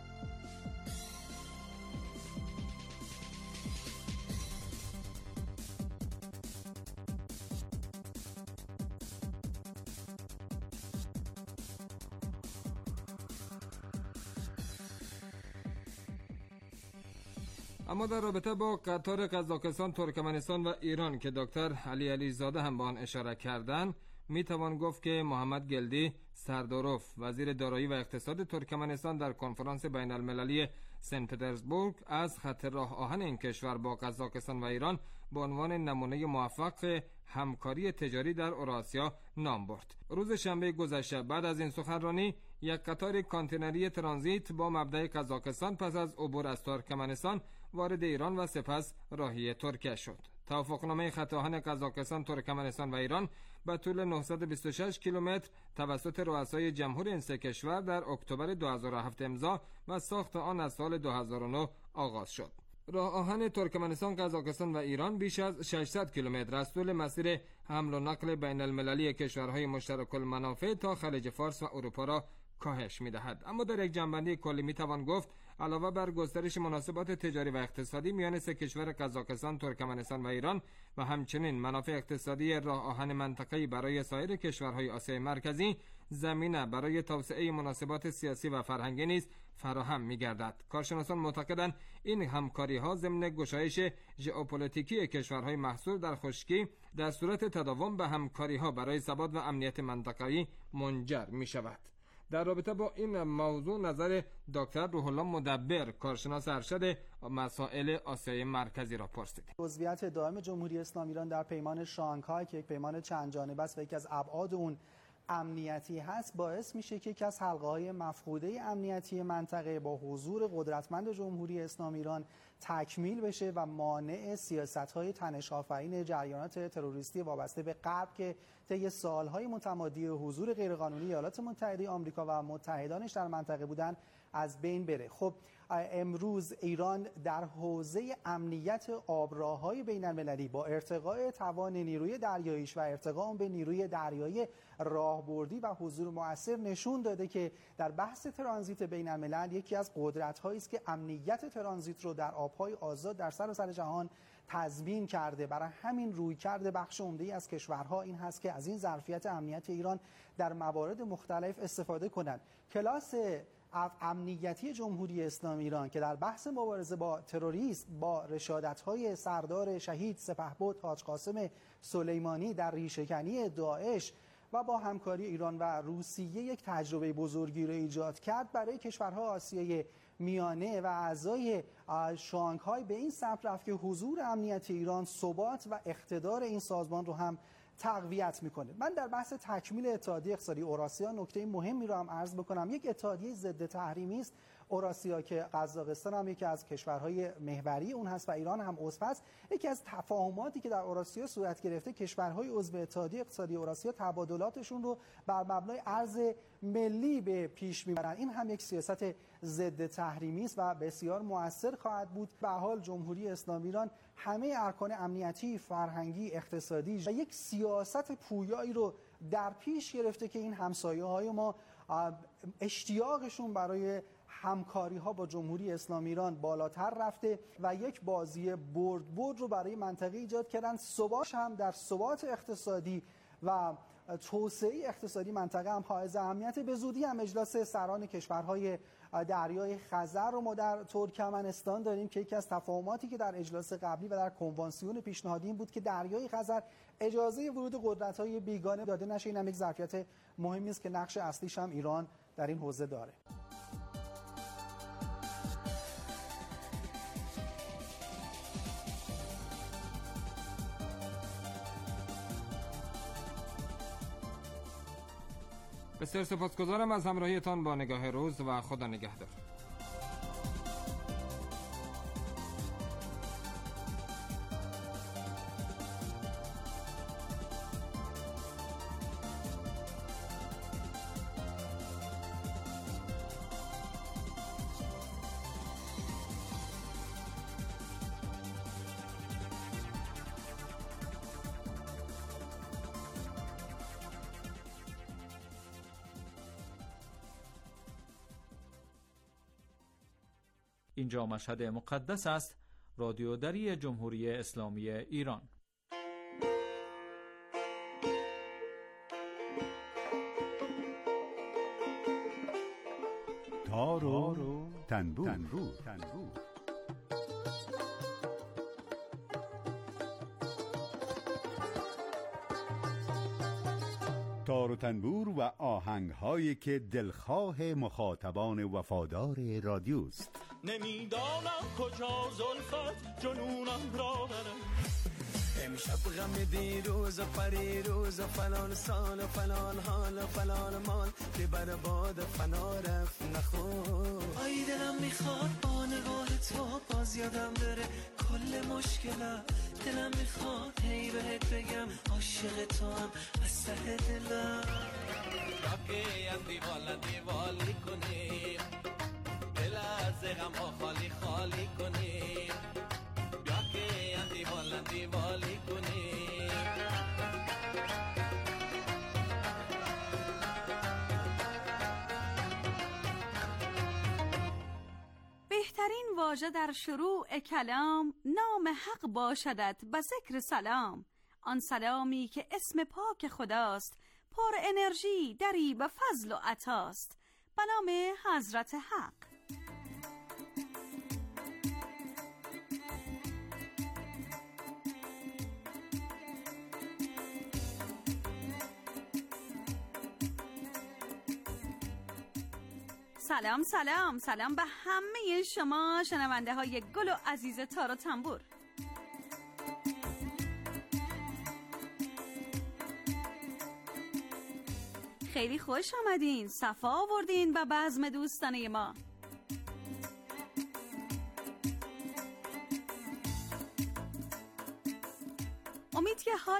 اما در رابطه با قطار قزاقستان، ترکمنستان و ایران که دکتر علی علیزاده هم به آن اشاره کردند، می توان گفت که محمد گلدی سرداروف وزیر دارایی و اقتصاد ترکمنستان در کنفرانس بین المللی سن پترزبورگ از خط راه آهن این کشور با قزاقستان و ایران به عنوان نمونه موفق همکاری تجاری در اوراسیا نام برد. روز شنبه گذشته بعد از این سخنرانی یک قطار کانتینری ترانزیت با مبدأ قزاقستان پس از عبور از ترکمنستان وارد ایران و سپس راهی ترکیه شد. توافقنامه خط آهن قزاقستان، ترکمنستان و ایران به طول نهصد و بیست و شش کیلومتر توسط رؤسای جمهور این سه کشور در اکتبر دو هزار و هفت امضا و ساخت آن از سال دو هزار و نه آغاز شد. راه آهن ترکمنستان، قزاقستان و ایران بیش از ششصد کیلومتر از طول مسیر حمل و نقل بین المللی کشورهای مشترک المنافع تا خلیج فارس و اروپا را کاهش می‌دهد. اما در یک جنبندی کلی می‌توان گفت علاوه بر گسترش مناسبات تجاری و اقتصادی میان سه کشور قزاقستان، ترکمنستان و ایران و همچنین منافع اقتصادی راه آهن منطقه‌ای برای سایر کشورهای آسیای مرکزی، زمینه برای توسعه مناسبات سیاسی و فرهنگی نیز فراهم می‌گردد. کارشناسان معتقدند این همکاری‌ها ضمن گشایش ژئوپلیتیکی کشورهای محصور در خشکی در صورت تداوم به همکاری‌ها برای ثبات و امنیت منطقه‌ای منجر می‌شود. در رابطه با این موضوع نظر دکتر روح الله مدبر، کارشناس ارشد مسائل آسیای مرکزی را پرسیدیم. عضویت دائم جمهوری اسلامی ایران در پیمان شانگهای که یک پیمان چند جانبه است و یکی از ابعاد اون امنیتی هست باعث میشه که یکی از حلقه‌های مفقوده امنیتی منطقه با حضور قدرتمند جمهوری اسلامی ایران تکمیل بشه و مانع سیاست‌های تنش‌آفرین جریانات تروریستی وابسته به غرب که طی سال‌های متمادی حضور غیرقانونی ایالات متحده آمریکا و متحدانش در منطقه بودن از بین بره. خب امروز ایران در حوزه امنیت آبراههای بین‌المللی با ارتقاء توان نیروی دریاییش و ارتقاء به نیروی دریایی راهبردی و حضور مؤثر نشون داده که در بحث ترانزیت بین‌الملل یکی از قدرت‌هایی است که امنیت ترانزیت رو در آب‌های آزاد در سراسر جهان تضمین کرده. برای همین رویکرد بخش عمده‌ای از کشورها این هست که از این ظرفیت امنیت ایران در موارد مختلف استفاده کنند. کلاس امنیتی جمهوری اسلامی ایران که در بحث مبارزه با تروریسم با رشادت‌های سردار شهید سپهبد حاج قاسم سلیمانی در ریشه‌کنی داعش و با همکاری ایران و روسیه یک تجربه بزرگی را ایجاد کرد، برای کشورهای آسیای میانه و اعضای شانگهای به این سمت رفت که حضور امنیتی ایران ثبات و اقتدار این سازمان رو هم تقویت میکنه. من در بحث تکمیل اتحادیه اقتصادی اوراسیا نکته مهمی رو هم عرض بکنم. یک اتحادیه ضد تحریمی است اوراسیا که قزاقستان هم یکی از کشورهای محوری اون هست و ایران هم عضو است. یکی از تفاهماتی که در اوراسیا صورت گرفته، کشورهای عضو اتحادیه اقتصادی اوراسیا تبادلاتشون رو بر مبنای ارز ملی به پیش میبرن. این هم یک سیاست ضد تحریمی است و بسیار مؤثر خواهد بود. به هر حال جمهوری اسلامی ایران همه ارکان امنیتی، فرهنگی، اقتصادی و یک سیاست پویایی رو در پیش گرفته که این همسایه‌های ما اشتیاقشون برای همکاری ها با جمهوری اسلامی ایران بالاتر رفته و یک بازی برد برد رو برای منطقه ایجاد کردن. ثبات هم در ثبات اقتصادی و توسعه اقتصادی منطقه هم حائز اهمیت. به زودی هم اجلاس سران کشورهای دریای خزر رو ما در ترکمنستان داریم که یکی از تفاهماتی که در اجلاس قبلی و در کنوانسیون پیشنهادی این بود که دریای خزر اجازه ورود قدرت‌های بیگانه داده نشه. این هم یک ظرفیت مهمی است که نقش اصلیش هم ایران در این حوزه داره. بسیار سپاسگزارم از همراهیتان با نگاه روز و خدا نگهدار. اینجا مشهد مقدس است، رادیو دری جمهوری اسلامی ایران. تار و تنبور, تنبور. تنبور. تار و تنبور و آهنگ هایی که دلخواه مخاطبان وفادار رادیوست. نمیدانم کجا زلفت جنونم را برم، امشب غم دیروز و پریروز و فلان سال و فلان حال و فلان مال که بر باد فنا رفت نخور. آی دلم میخواد با نگاه تو باز یادم بره کل مشکلم. دلم میخواد هی بهت بگم عاشق تو هم از ته دلم. راکی هم دیوال دیوالی کنیم، دل از غم ها خالی خالی کنیم. راکی هم دیوال دیوالی کنیم. بهترین واژه در شروع کلام نام حق باشدت به ذکر سلام. آن سلامی که اسم پاک خداست، پر انرژی دری به فضل و عطاست. به نام حضرت حق. سلام سلام سلام به همه شما شنونده های گل و عزیز تار و تنبور. خیلی خوش آمدین، صفا آوردین به بزم دوستانه ما. امید که حال